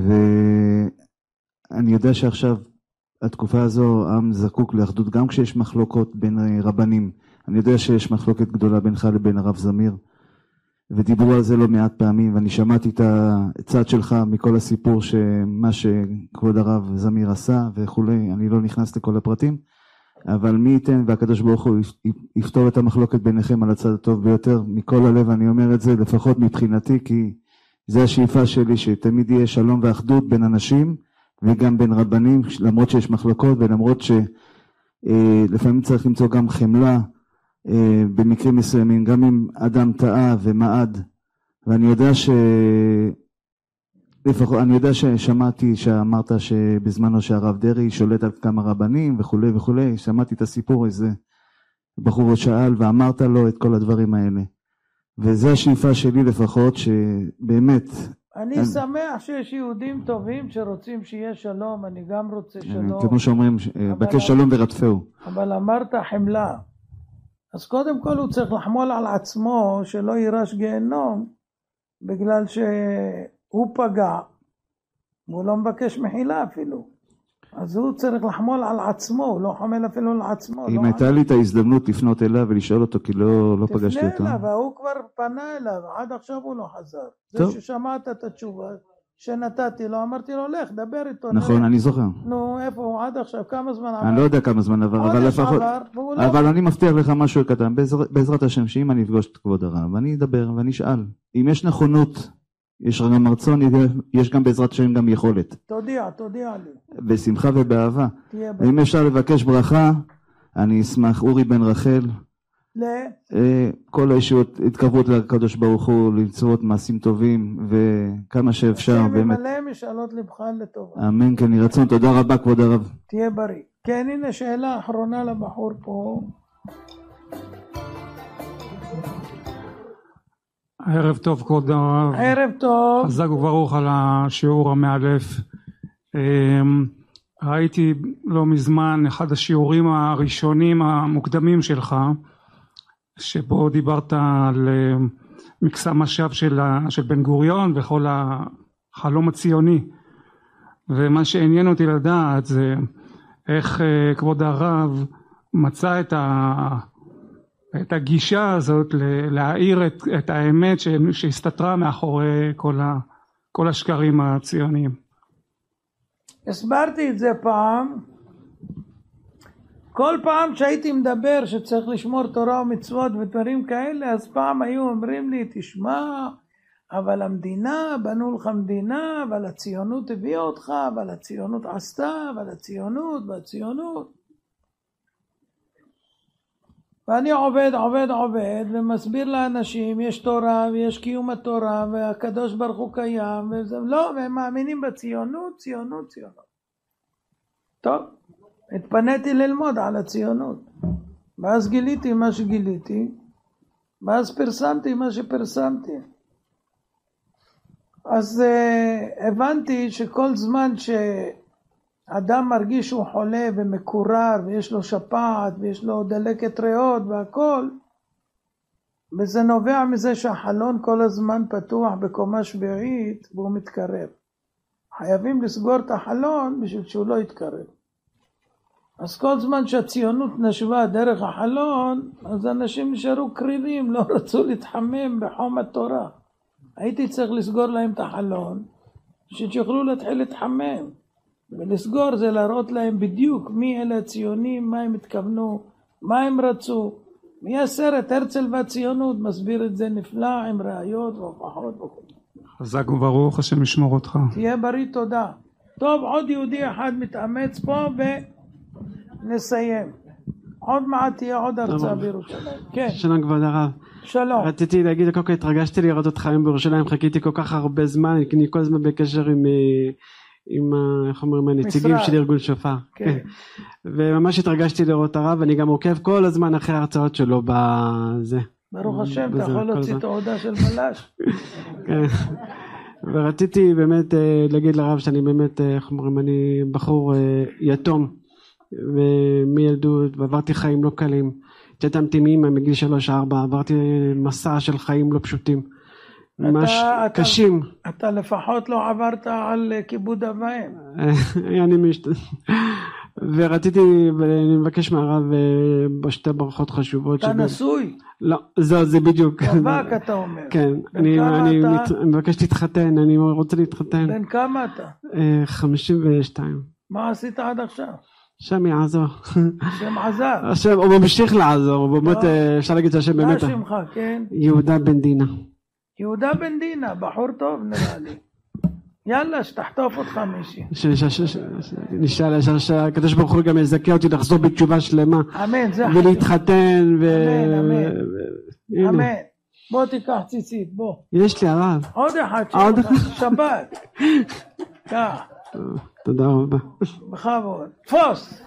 ואני יודע שעכשיו התקופה הזו העם זקוק לאחדות, גם כשיש מחלוקות בין רבנים. אני יודע שיש מחלוקת גדולה בינך לבין הרב זמיר, ודיברו על זה לא מעט פעמים, ואני שמעתי את הצד שלך מכל הסיפור שמה שכבוד הרב זמיר עשה וכולי, אני לא נכנס לכל הפרטים, אבל מי ייתן והקדוש ברוך הוא יפתור את המחלוקת ביניכם על הצד הטוב ביותר, מכל הלב אני אומר את זה, לפחות מבחינתי, כי זה השאיפה שלי, שתמיד יהיה שלום ואחדות בין אנשים, וגם בין רבנים, למרות שיש מחלוקות, ולמרות שלפעמים צריך למצוא גם חמלה, במקרים מסוימים, גם אם אדם טעה ומעד, ואני יודע ש... לפחות, אני יודע ששמעתי שאמרת שבזמנו שהרב דרי שולט על כמה רבנים וכולי וכולי, שמעתי את הסיפור הזה, בחור שאל ואמרת לו את כל הדברים האלה, וזה השאיפה שלי לפחות, שבאמת... אני אני... שמח שיש יהודים טובים שרוצים שיהיה שלום, אני גם רוצה שלום. כמו שאומרים, בקש שלום ורדפהו. אבל אמרת חמלה. אז קודם כל הוא צריך לחמול על עצמו שלא יירש גיהנום, בגלל שהוא פגע, והוא לא מבקש מחילה אפילו. אז הוא צריך לחמול על עצמו, הוא לא חמל אפילו על עצמו. אם לא הייתה לי את ההזדמנות לפנות אליו ולשאול אותו, כי לא, לא פגשתי אותו. תפנה אליו, והוא כבר פנה אליו, עד עכשיו הוא לא חזר. טוב. זה ששמעת את התשובה שנתתי לו, אמרתי לו, לך, דבר איתו. נכון, נראה. אני זוכר. נו, איפה הוא עד עכשיו? כמה זמן עבר? אני לא יודע כמה זמן עבר, אבל לפחות... לא... אבל אני מבטיח לך משהו קטן, בעזר... בעזרת השם, שאם אני אפגוש את כבוד הרב, אני אדבר ואני אשאל. אם יש נכונות, יש גם רצון, יש גם בעזרת השם גם יכולת. תודיע, תודיע לי. בשמחה ובאהבה. ואם אפשר לבקש ברכה, אני אשמח. אורי בן רחל. ל... כל הישועות התקרבות לקדוש ברוך הוא, למצוות מעשים טובים וכמה שאפשר באמת. ממלא משאלות לבך לטובה. אמן, כן יהי רצון. תודה רבה כבוד הרב. תהיה בריא. כן, הנה שאלה אחרונה לבחור פה. ערב טוב כבוד הרב. ערב טוב. חזק וברוך על השיעור המאלף. ראיתי לא מזמן אחד השיעורים הראשונים המוקדמים שלך, שבו דיברת על מקסם השווא של, של בן גוריון וכל החלום הציוני, ומה שעניין אותי לדעת זה איך כבוד הרב מצא את, ה, את הגישה הזאת להאיר את, את האמת שהסתתרה מאחורי כל, ה, כל השקרים הציוניים. הסברתי את זה פעם. כל פעם שהייתי מדבר שצריך לשמור תורה ומצוות ודברים כאלה, אז פעם היו אומרים לי, תשמע, אבל המדינה, בנו לך מדינה, אבל הציונות הביאה אותך, אבל הציונות עשתה, אבל הציונות, והציונות. ואני עובד, עובד, עובד, ומסביר לאנשים, יש תורה ויש קיום התורה, והקדוש ברוך הוא קיים, וזה, לא, והם מאמינים בציונות, ציונות, ציונות. טוב. התפניתי ללמוד על הציונות, ואז גיליתי מה שגיליתי, ואז פרסמתי מה שפרסמתי. אז uh, הבנתי שכל זמן שאדם מרגיש שהוא חולה ומקורר, ויש לו שפעת, ויש לו דלקת ריאות והכל, וזה נובע מזה שהחלון כל הזמן פתוח בקומה שביעית, והוא מתקרב. חייבים לסגור את החלון בשביל שהוא לא יתקרב. אז כל זמן שהציונות נשבה דרך החלון, אז אנשים נשארו קרירים, לא רצו להתחמם בחום התורה. הייתי צריך לסגור להם את החלון, שיוכלו להתחיל להתחמם. ולסגור זה להראות להם בדיוק מי אלה הציונים, מה הם התכוונו, מה הם רצו. מי הסרט הרצל והציונות מסביר את זה נפלא עם ראיות והוכחות וכו'. חזק וברוך, השם ישמור אותך. תהיה בריא, תודה. טוב, עוד יהודי אחד מתאמץ פה ו... נסיים. עוד מעט תהיה עוד הרצאה בירושלים. כן. שלום כבוד הרב. שלום. רציתי להגיד, כל כך התרגשתי לראות אותך היום בירושלים, חיכיתי כל כך הרבה זמן, אני כל הזמן בקשר עם, עם, איך אומרים, הנציגים של ארגון שופר. כן. וממש התרגשתי לראות הרב, אני גם עוקב כל הזמן אחרי ההרצאות שלו בזה. ברוך השם, אתה יכול להוציא תעודה של מלאש. כן. ורציתי באמת להגיד לרב שאני באמת, איך אומרים, אני בחור יתום. ומילדות, ועברתי חיים לא קלים, התייתמתי מאמא מגיל שלוש ארבע, עברתי מסע של חיים לא פשוטים, ממש אתה, קשים. אתה, אתה לפחות לא עברת על כיבוד אב ואם. אני משת... ורציתי, ואני מבקש מהרב בשתי ברכות חשובות. אתה נשוי? לא, זה, זה בדיוק. רווק אתה אומר. כן, אני, אני מת, מבקש להתחתן, אני רוצה להתחתן. בן כמה אתה? חמישים ושתיים. מה עשית עד עכשיו? השם יעזור. השם עזר. השם, הוא ממשיך לעזור, באמת אפשר להגיד שהשם באמת. מה שמך, כן? יהודה בן דינה. יהודה בן דינה, בחור טוב נראה לי. יאללה, שתחטוף אותך מישהי. נשאל, שהקדוש ברוך הוא גם יזכה אותי לחזור בתשובה שלמה. אמן, זה חשוב. ולהתחתן. אמן, אמן. אמן. בוא תיקח ציצית, בוא. יש לי הרב. עוד אחד, שבת. כך. תודה רבה. בכבוד. תפוס.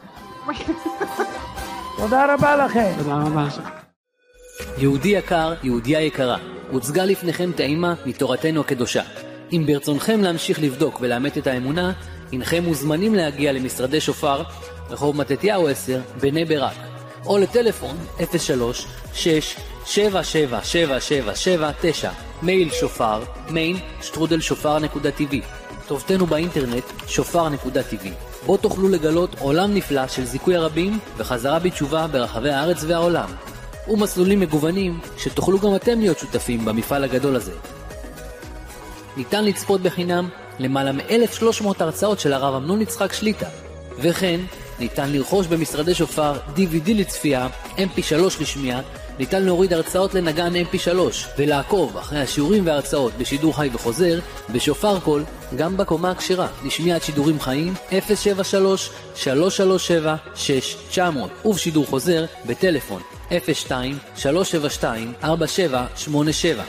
תודה רבה לכם. תודה רבה. יהודי יקר, יהודיה יקרה, הוצגה לפניכם טעימה מתורתנו הקדושה. אם ברצונכם להמשיך לבדוק ולאמת את האמונה, אינכם מוזמנים להגיע למשרדי שופר, רחוב מתתיהו עשר, בני ברק, או לטלפון אפס שלוש שש שבע שבע שבע שבע שבע תשע, מייל שופר, מיין שטרודל שופר נקודה טי וי, כתובתנו באינטרנט שופר נקודה טי וי, בו תוכלו לגלות עולם נפלא של זיכוי הרבים וחזרה בתשובה ברחבי הארץ והעולם, ומסלולים מגוונים שתוכלו גם אתם להיות שותפים במפעל הגדול הזה. ניתן לצפות בחינם למעלה מ-אלף ושלוש מאות הרצאות של הרב אמנון יצחק שליטה, וכן ניתן לרכוש במשרדי שופר די וי די לצפייה, אם פי שלוש לשמיעה, ניתן להוריד הרצאות לנגן אם פי שלוש ולעקוב אחרי השיעורים וההרצאות בשידור חי וחוזר בשופר קול, גם בקומה הכשרה לשמיעת שידורים חיים אפס שבע שלוש שלוש שלוש שבע שש תשע מאות מאות ובשידור חוזר בטלפון אפס שתיים שלוש שבע שתיים ארבע שבע שמונה שבע.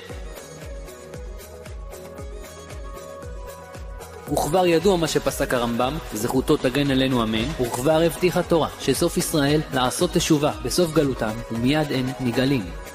וכבר ידוע מה שפסק הרמב"ם, זכותו תגן עלינו אמן, וכבר הבטיחה תורה שסוף ישראל לעשות תשובה בסוף גלותם ומיד הם נגאלים.